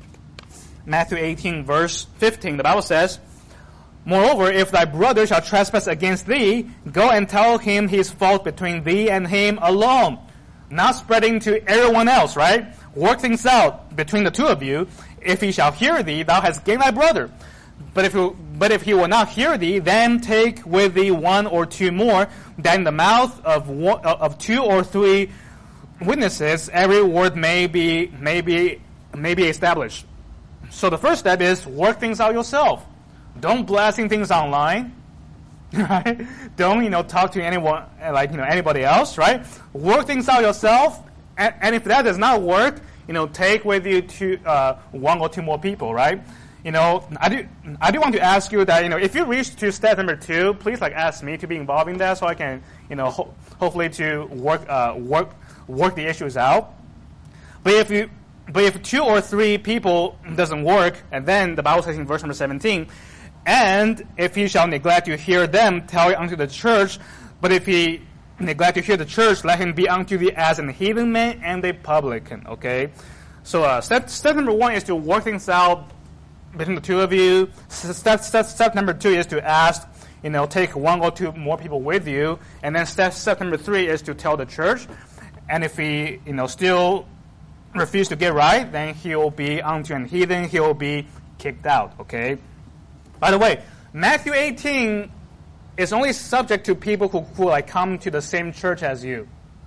B: Matthew eighteen, verse fifteen, the Bible says, "Moreover, if thy brother shall trespass against thee, go and tell him his fault between thee and him alone." Not spreading to everyone else, right? Work things out between the two of you. If he shall hear thee, thou hast gained thy brother. But if, you, but if he will not hear thee, then take with thee one or two more, that in the mouth of one, of two or three witnesses, every word may be, may be, may be established. So the first step is work things out yourself. Don't blasting things online. Right? Don't, you know, talk to anyone, like, you know, anybody else, right? Work things out yourself, and, and if that does not work, you know, take with you two, uh, one or two more people, right? You know, I do, I do want to ask you that, you know, if you reach to step number two, please, like, ask me to be involved in that so I can, you know, ho- hopefully to work, uh, work, work the issues out. But if you, but if two or three people doesn't work, and then the Bible says in verse number seventeen, "And if he shall neglect to hear them, tell it unto the church. But if he neglect to hear the church, let him be unto thee as an heathen man and a publican." Okay? So uh, step step number one is to work things out between the two of you. Step, step, step number two is to ask, you know, take one or two more people with you. And then step, step number three is to tell the church. And if he, you know, still refuse to get right, then he will be unto an heathen. He will be kicked out. Okay? By the way, Matthew eighteen is only subject to people who, who like come to the same church as you.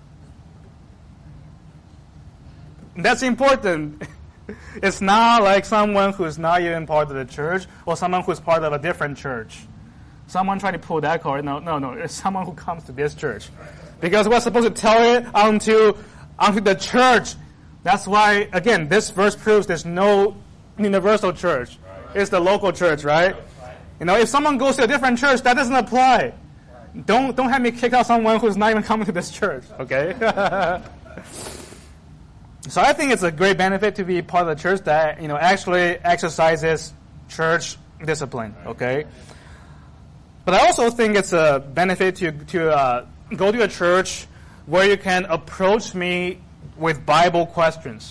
B: That's important. It's not like someone who's not even part of the church or someone who's part of a different church. Someone trying to pull that card. No, no, no. It's someone who comes to this church. Because we're supposed to tell it unto, unto the church. That's why, again, this verse proves there's no universal church. It's the local church, right? You know, if someone goes to a different church, that doesn't apply. Don't don't have me kick out someone who's not even coming to this church, okay? So I think it's a great benefit to be part of the church that, you know, actually exercises church discipline, okay? But I also think it's a benefit to to uh, go to a church where you can approach me with Bible questions.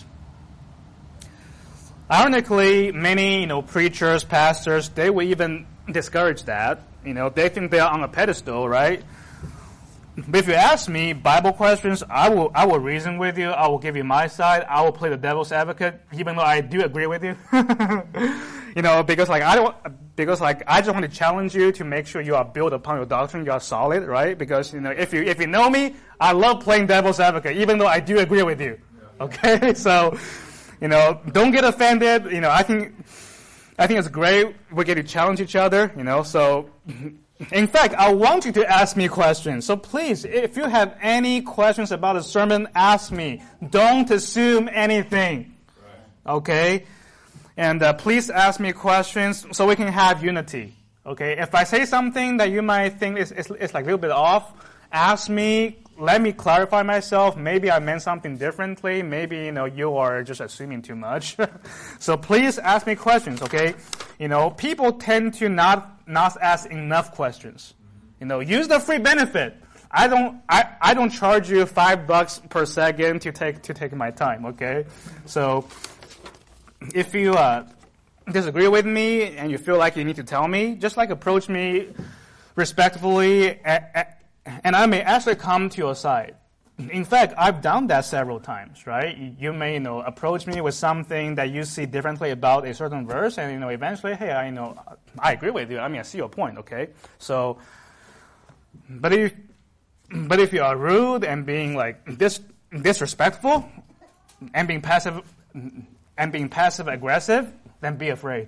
B: Ironically, many, you know, preachers, pastors, they will even discourage that. You know, they think they are on a pedestal, right? But if you ask me Bible questions, I will, I will reason with you. I will give you my side. I will play the devil's advocate, even though I do agree with you. You know, because like I don't, because like I just want to challenge you to make sure you are built upon your doctrine, you are solid, right? Because, you know, if you if you know me, I love playing devil's advocate, even though I do agree with you. Okay, so. You know, don't get offended. You know, I think, I think it's great. We get to challenge each other. You know, so in fact, I want you to ask me questions. So please, if you have any questions about the sermon, ask me. Don't assume anything. Okay, and uh, please ask me questions so we can have unity. Okay, if I say something that you might think is is, is like a little bit off, ask me. Let me clarify myself. Maybe I meant something differently. Maybe, you know, you are just assuming too much. So please ask me questions, okay? You know, people tend to not, not ask enough questions. You know, use the free benefit. I don't, I, I don't charge you five bucks per second to take, to take my time, okay? So, if you, uh, disagree with me and you feel like you need to tell me, just like approach me respectfully and, And I may actually come to your side. In fact, I've done that several times, right? You may, you know, approach me with something that you see differently about a certain verse, and, you know, eventually, hey, I, you know, I agree with you. I mean, I see your point, okay? So, but if, but if you are rude and being like, this, disrespectful and being passive and being passive aggressive, then be afraid.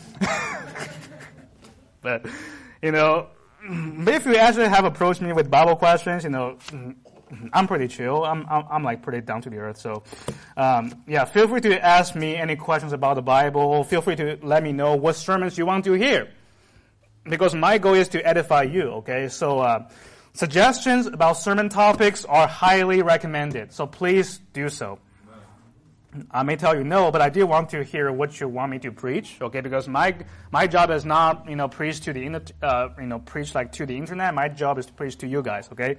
B: But, you know, if you actually have approached me with Bible questions, you know, I'm pretty chill. I'm, I'm, I'm like pretty down to the earth. So, um, yeah, feel free to ask me any questions about the Bible. Feel free to let me know what sermons you want to hear. Because my goal is to edify you, okay? So, uh, suggestions about sermon topics are highly recommended. So please do so. I may tell you no, but I do want to hear what you want me to preach, okay? Because my my job is not, you know, preach to the uh, you know, preach like to the internet. My job is to preach to you guys, okay?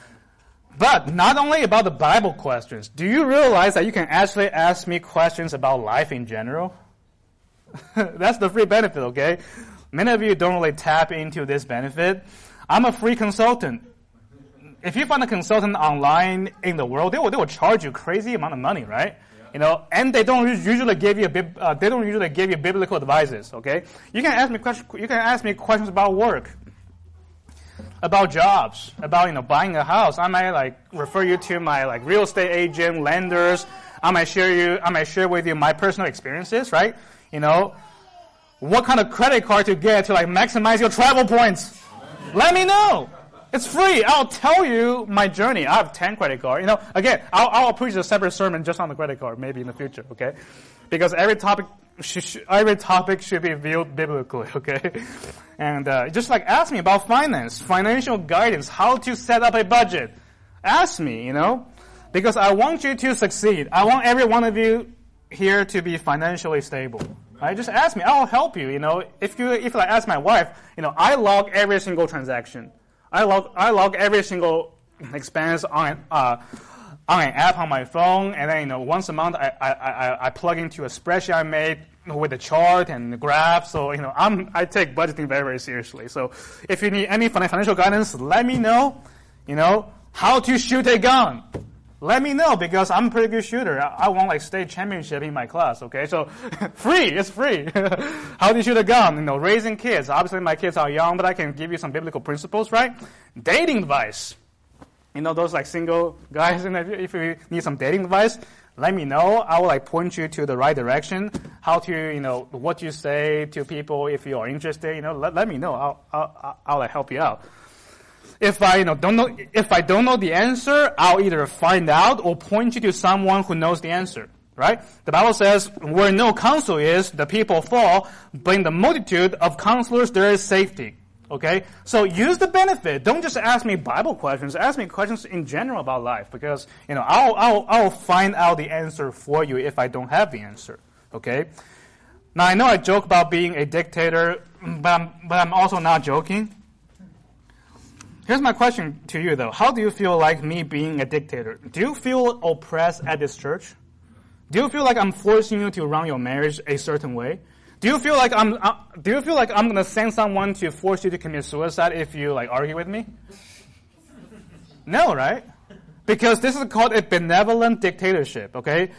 B: But not only about the Bible questions. Do you realize that you can actually ask me questions about life in general? That's the free benefit, okay? Many of you don't really tap into this benefit. I'm a free consultant. If you find a consultant online in the world, they will they will charge you crazy amount of money, right? You know, and they don't usually give you a bib, uh, they don't usually give you biblical advices. Okay, you can ask me questions. You can ask me questions about work, about jobs, about you know buying a house. I might like refer you to my like real estate agent, lenders. I might share you. I might share with you my personal experiences. Right? You know, what kind of credit card to get to like maximize your travel points. Let me know. It's free. I'll tell you my journey. I have ten credit cards. You know, again, I'll, I'll preach a separate sermon just on the credit card, maybe in the future, okay? Because every topic, sh- sh- every topic should be viewed biblically, okay? And uh, just like ask me about finance, financial guidance, how to set up a budget. Ask me, you know, because I want you to succeed. I want every one of you here to be financially stable. Right? Just ask me. I'll help you. You know, if you if I ask my wife, you know, I log every single transaction. I log I log every single expense on uh on an app on my phone, and then you know once a month I I I, I plug into a spreadsheet I made with a chart and the graph. So you know I'm I take budgeting very very seriously. So if you need any financial guidance, let me know. You know how to shoot a gun. Let me know because I'm a pretty good shooter. I, I won like state championship in my class. Okay, so free, it's free. How do you shoot a gun? You know, raising kids. Obviously, my kids are young, but I can give you some biblical principles, right? Dating advice. You know, those like single guys, and if you need some dating advice, let me know. I will like point you to the right direction. How to, you know, what you say to people if you are interested. You know, let let me know. I'll I'll I'll like help you out. If I, you know, don't know, if I don't know the answer, I'll either find out or point you to someone who knows the answer, right? The Bible says, where no counsel is, the people fall, but in the multitude of counselors, there is safety, okay? So use the benefit. Don't just ask me Bible questions. Ask me questions in general about life because, you know, I'll, I'll, I'll find out the answer for you if I don't have the answer, okay? Now, I know I joke about being a dictator, but I'm, but I'm also not joking. Here's my question to you, though. How do you feel like me being a dictator? Do you feel oppressed at this church? Do you feel like I'm forcing you to run your marriage a certain way? Do you feel like I'm? Uh, do you feel like I'm gonna send someone to force you to commit suicide if you like argue with me? No, right? Because this is called a benevolent dictatorship. Okay,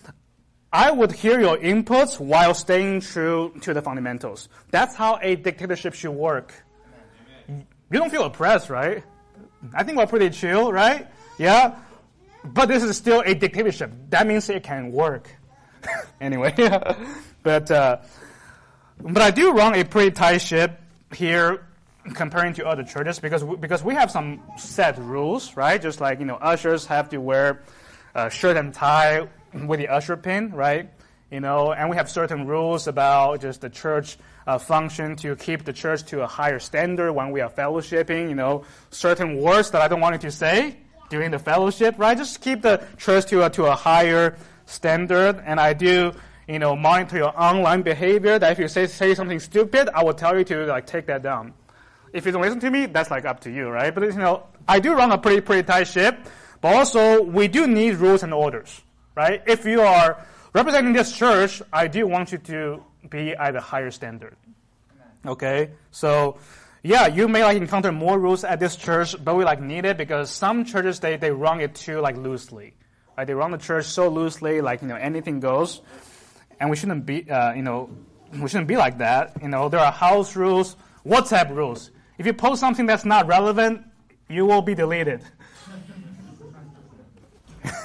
B: I would hear your inputs while staying true to the fundamentals. That's how a dictatorship should work. You don't feel oppressed, right? I think we're pretty chill, right? Yeah? But this is still a dictatorship. That means it can work. Anyway, but, uh, but I do run a pretty tight ship here comparing to other churches because we, because we have some set rules, right? Just like, you know, ushers have to wear a shirt and tie with the usher pin, right? You know, and we have certain rules about just the church uh, function to keep the church to a higher standard when we are fellowshipping, you know, certain words that I don't want you to say during the fellowship, right? Just keep the church to a, to a higher standard. And I do, you know, monitor your online behavior that if you say, say something stupid, I will tell you to like take that down. If you don't listen to me, that's like up to you, right? But, you know, I do run a pretty, pretty tight ship, but also we do need rules and orders, right? If you are representing this church, I do want you to be at a higher standard. Okay? So, yeah, you may like encounter more rules at this church, but we like need it because some churches, they, they run it too like loosely. Right? They run the church so loosely, like, you know, anything goes. And we shouldn't be, uh, you know, we shouldn't be like that. You know, there are house rules, WhatsApp rules. If you post something that's not relevant, you will be deleted.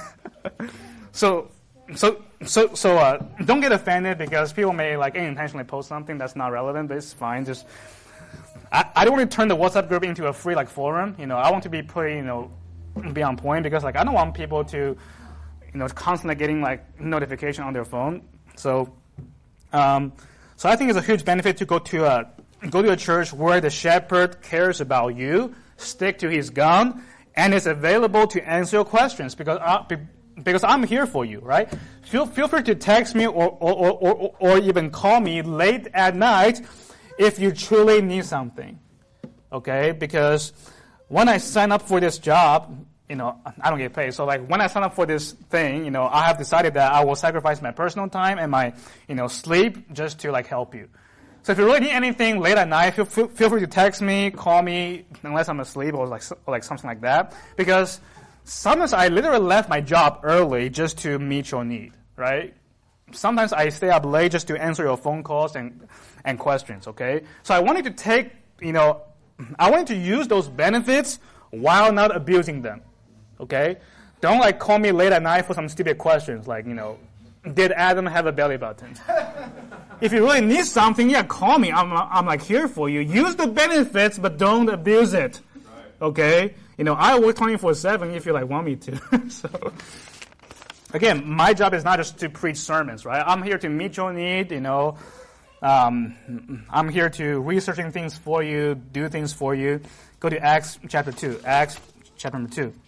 D: so, so, so, so, uh, don't get offended because people may like unintentionally post something that's not relevant, but it's fine. Just, I, I don't want to turn the WhatsApp group into a free like forum. You know, I want to be pretty, you know, be on point because like I don't want people to, you know, constantly getting like notification on their phone. So, um, so I think it's a huge benefit to go to a go to a church where the shepherd cares about you, stick to his gun, and is available to answer your questions because. Uh, be, Because I'm here for you, right? Feel feel free to text me or or, or or or even call me late at night if you truly need something. Okay? Because when I sign up for this job, you know, I don't get paid. So like when I sign up for this thing, you know, I have decided that I will sacrifice my personal time and my, you know, sleep just to like help you. So if you really need anything late at night, feel feel, feel free to text me, call me, unless I'm asleep or like or like something like that. Because sometimes I literally left my job early just to meet your need, right? Sometimes I stay up late just to answer your phone calls and, and questions, okay? So I wanted to take, you know, I wanted to use those benefits while not abusing them, okay? Don't like call me late at night for some stupid questions like, you know, did Adam have a belly button? If you really need something, yeah, call me. I'm, I'm like here for you. Use the benefits, but don't abuse it, okay? You know, I work twenty-four seven if you like want me to. So, again, my job is not just to preach sermons, right? I'm here to meet your need, you know. Um, I'm here to researching things for you, do things for you. Go to Acts chapter two. Acts chapter number two.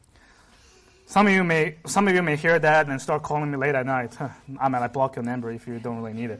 D: Some of you may, some of you may hear that and start calling me late at night. I might like block your number if you don't really need it.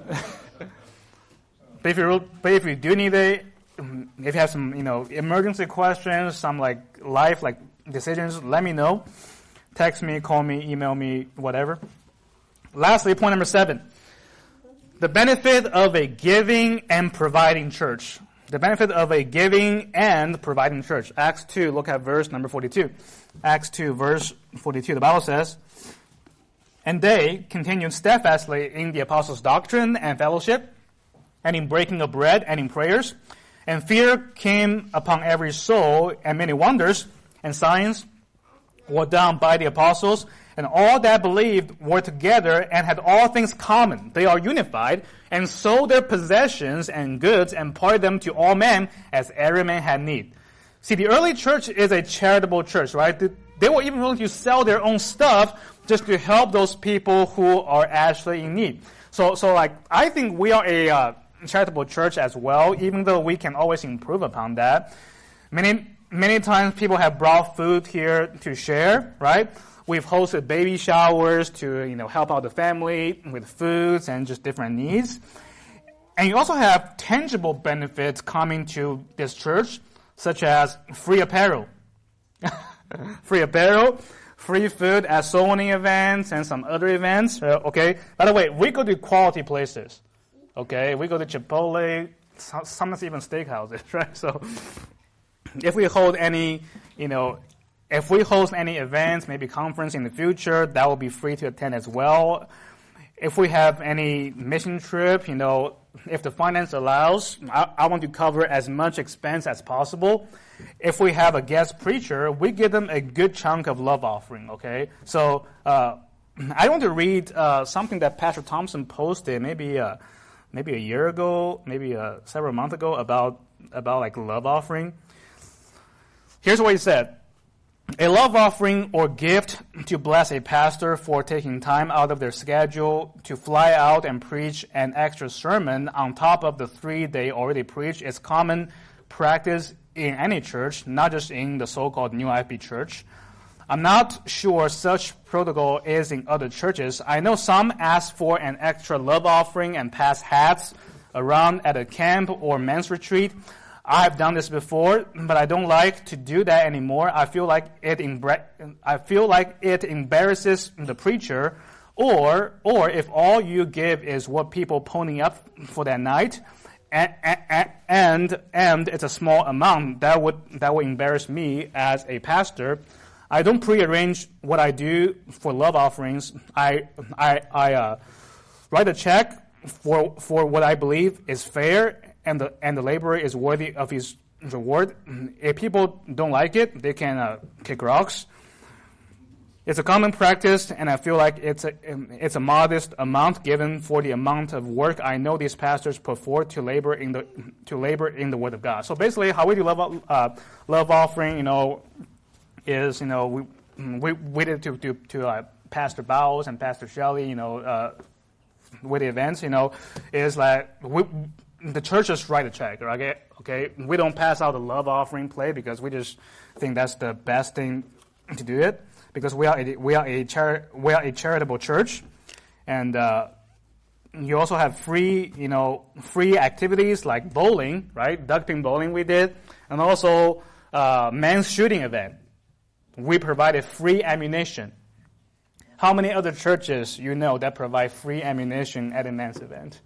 D: But if you, but if you do need it, if you have some, you know, emergency questions, some like life, like decisions, let me know. Text me, call me, email me, whatever. Lastly, point number seven. The benefit of a giving and providing church. The benefit of a giving and providing church. Acts two, look at verse number forty-two. Acts two, verse forty-two. The Bible says, and they continued steadfastly in the apostles' doctrine and fellowship, and in breaking of bread and in prayers. And fear came upon every soul, and many wonders and signs were done by the apostles. And all that believed were together and had all things common. They are unified, and sold their possessions and goods, and parted them to all men, as every man had need. See, the early church is a charitable church, right? They were even willing to sell their own stuff just to help those people who are actually in need. So, so like, I think we are a uh, charitable church as well, even though we can always improve upon that. Many, many times people have brought food here to share, right? We've hosted baby showers to, you know, help out the family with foods and just different needs. And you also have tangible benefits coming to this church, such as free apparel. Free apparel, free food at soul winning events and some other events, uh, okay? By the way, we go to quality places. Okay, we go to Chipotle, sometimes even steakhouses, right? So if we hold any, you know, if we host any events, maybe conference in the future, that will be free to attend as well. If we have any mission trip, you know, if the finance allows, I, I want to cover as much expense as possible. If we have a guest preacher, we give them a good chunk of love offering, okay? So uh, I want to read uh, something that Pastor Thompson posted maybe uh, maybe a year ago, maybe uh, several months ago about about like love offering. Here's what he said. A love offering or gift to bless a pastor for taking time out of their schedule to fly out and preach an extra sermon on top of the three they already preach is common practice in any church, not just in the so-called New I F B church. I'm not sure such protocol is in other churches. I know some ask for an extra love offering and pass hats around at a camp or men's retreat. I've done this before, but I don't like to do that anymore. I feel like it embra- I feel like it embarrasses the preacher, or or if all you give is what people pony up for that night, and and and, and it's a small amount, that would that would embarrass me as a pastor. I don't prearrange what I do for love offerings. I I I uh, write a check for for what I believe is fair. And the and the laborer is worthy of his reward. If people don't like it, they can uh, kick rocks. It's a common practice, and I feel like it's a it's a modest amount given for the amount of work I know these pastors put forth to labor in the to labor in the Word of God. So basically, how we do love uh, love offering, you know, is you know we we we did to to to uh, Pastor Bowles and Pastor Shelley, you know, uh, with the events, you know, is like we the church just write a check, okay? Okay, we don't pass out the love offering plate because we just think that's the best thing to do it. Because we are a, we are a chari- we are a charitable church, and uh, you also have free you know free activities like bowling, right? Duck pin bowling we did, and also uh, men's shooting event. We provided free ammunition. How many other churches you know that provide free ammunition at a men's event?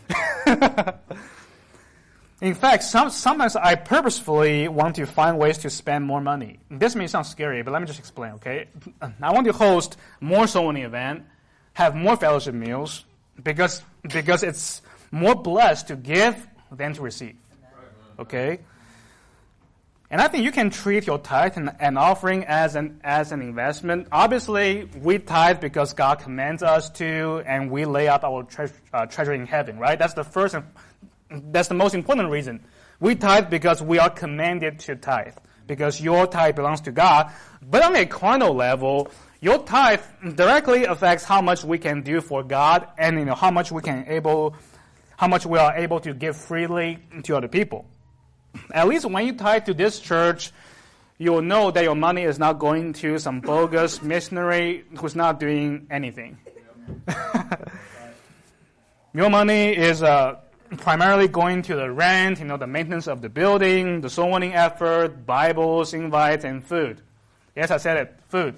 D: In fact, some, sometimes I purposefully want to find ways to spend more money. This may sound scary, but let me just explain, okay? I want to host more soul winning event, have more fellowship meals, because because it's more blessed to give than to receive, okay? And I think you can treat your tithe and, and offering as an as an investment. Obviously, we tithe because God commands us to, and we lay up our tre- uh, treasure in heaven, right? That's the first and That's the most important reason. We tithe because we are commanded to tithe, because your tithe belongs to God. But on a carnal level, your tithe directly affects how much we can do for God, and you know how much we can able, how much we are able to give freely to other people. At least when you tithe to this church, you will know that your money is not going to some bogus missionary who's not doing anything. Your money is uh, primarily going to the rent, you know, the maintenance of the building, the soul winning effort, Bibles, invites, and food. Yes, I said it, food.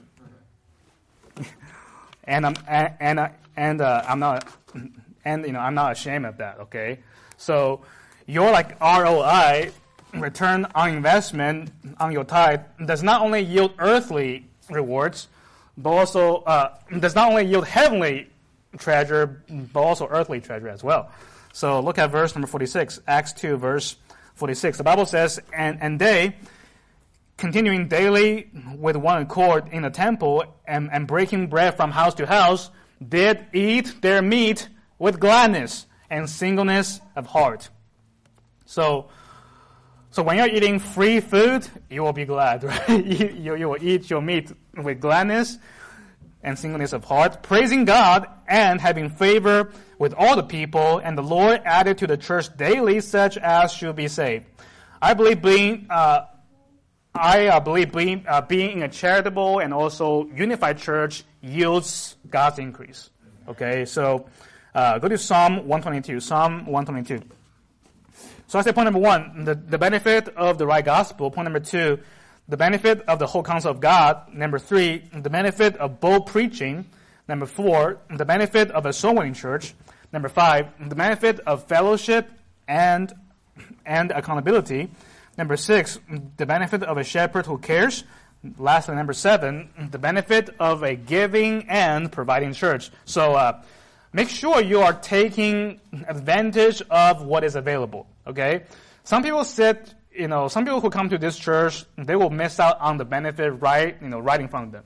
D: and I'm and and, uh, and uh, I'm not and you know I'm not ashamed of that. Okay, so your like R O I, return on investment on your tithe, does not only yield earthly rewards, but also uh, does not only yield heavenly treasure, but also earthly treasure as well. So look at verse number forty-six, Acts two, verse forty-six. The Bible says, and, and they, continuing daily with one accord in the temple and, and breaking bread from house to house, did eat their meat with gladness and singleness of heart. So, so when you're eating free food, you will be glad, right? you, you, you will eat your meat with gladness and singleness of heart, praising God and having favor with all the people, and the Lord added to the church daily such as should be saved. I believe being, uh, I uh, believe being, uh, being in a charitable and also unified church yields God's increase. Okay, so uh, go to Psalm one twenty-two. Psalm one twenty-two. So I say point number one, the, the benefit of the right gospel. Point number two, the benefit of the whole counsel of God. Number three, the benefit of bold preaching. Number four, the benefit of a soul winning church. Number five, the benefit of fellowship and and accountability. Number six, the benefit of a shepherd who cares. Lastly, number seven, the benefit of a giving and providing church. So uh, make sure you are taking advantage of what is available. Okay, some people sit, you know, some people who come to this church, they will miss out on the benefit right, you know, right in front of them.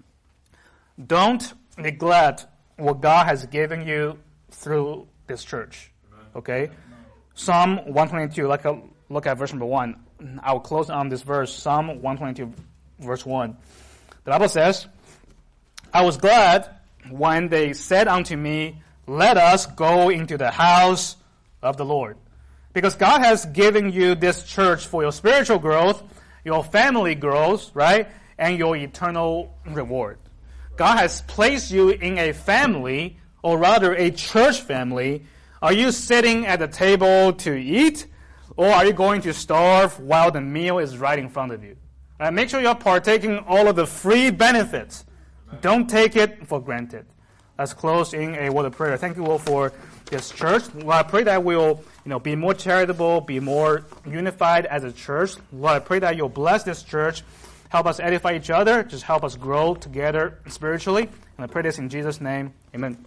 D: Don't neglect what God has given you through this church. Okay, Psalm one twenty-two. Like a, look at verse number one. I will close on this verse. Psalm one twenty-two, verse one. The Bible says, "I was glad when they said unto me, let us go into the house of the Lord." Because God has given you this church for your spiritual growth, your family growth, right? And your eternal reward. God has placed you in a family, or rather a church family. Are you sitting at the table to eat? Or are you going to starve while the meal is right in front of you? Right, make sure you're partaking all of the free benefits. Don't take it for granted. Let's close in a word of prayer. Thank you all for this church. Lord, I pray that we'll, you know, be more charitable, be more unified as a church. Lord, I pray that you'll bless this church, help us edify each other, just help us grow together spiritually. And I pray this in Jesus' name. Amen.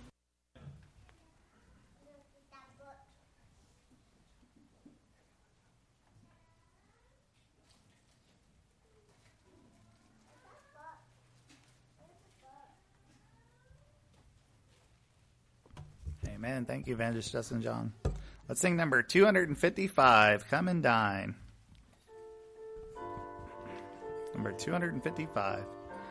A: Amen. Thank you, Evangelist Justin John. Let's sing number two hundred fifty-five, Come and Dine. Number two hundred fifty-five.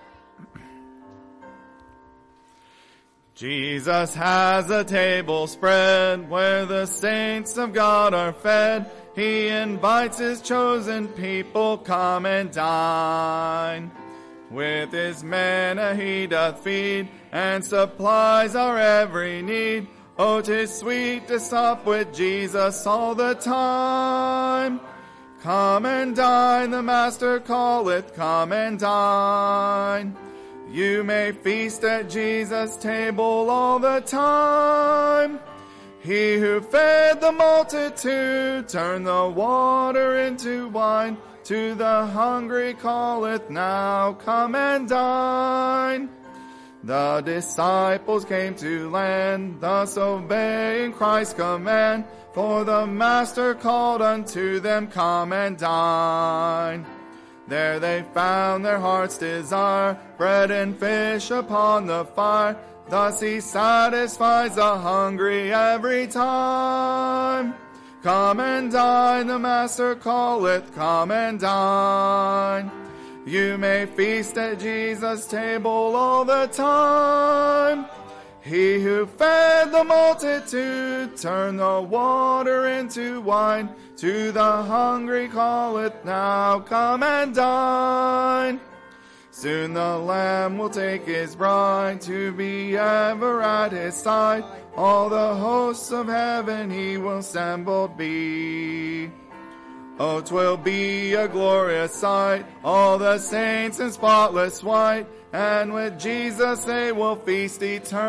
A: Jesus has a table spread where the saints of God are fed. He invites his chosen people, come and dine. With his manna he doth feed and supplies our every need. Oh, 'tis sweet to sup with Jesus all the time. Come and dine, the Master calleth, come and dine. You may feast at Jesus' table all the time. He who fed the multitude turned the water into wine. To the hungry calleth now, come and dine. The disciples came to land, thus obeying Christ's command. For the Master called unto them, come and dine. There they found their heart's desire, bread and fish upon the fire. Thus he satisfies the hungry every time. Come and dine, the Master calleth, come and dine. You may feast at Jesus' table all the time. He who fed the multitude turned the water into wine. To the hungry calleth now, come and dine. Soon the Lamb will take his bride to be ever at his side. All the hosts of heaven he will assembled be. Oh, 'twill be a glorious sight, all the saints in spotless white, and with Jesus they will feast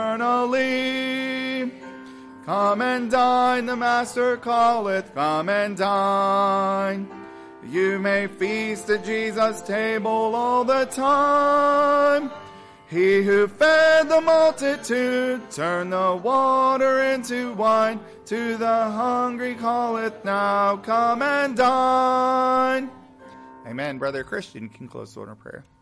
A: eternally. Come and dine, the Master calleth, come and dine. You may feast at Jesus' table all the time. He who fed the multitude turned the water into wine. To the hungry calleth now, come and dine. Amen. Brother Christian, you can close the order of prayer.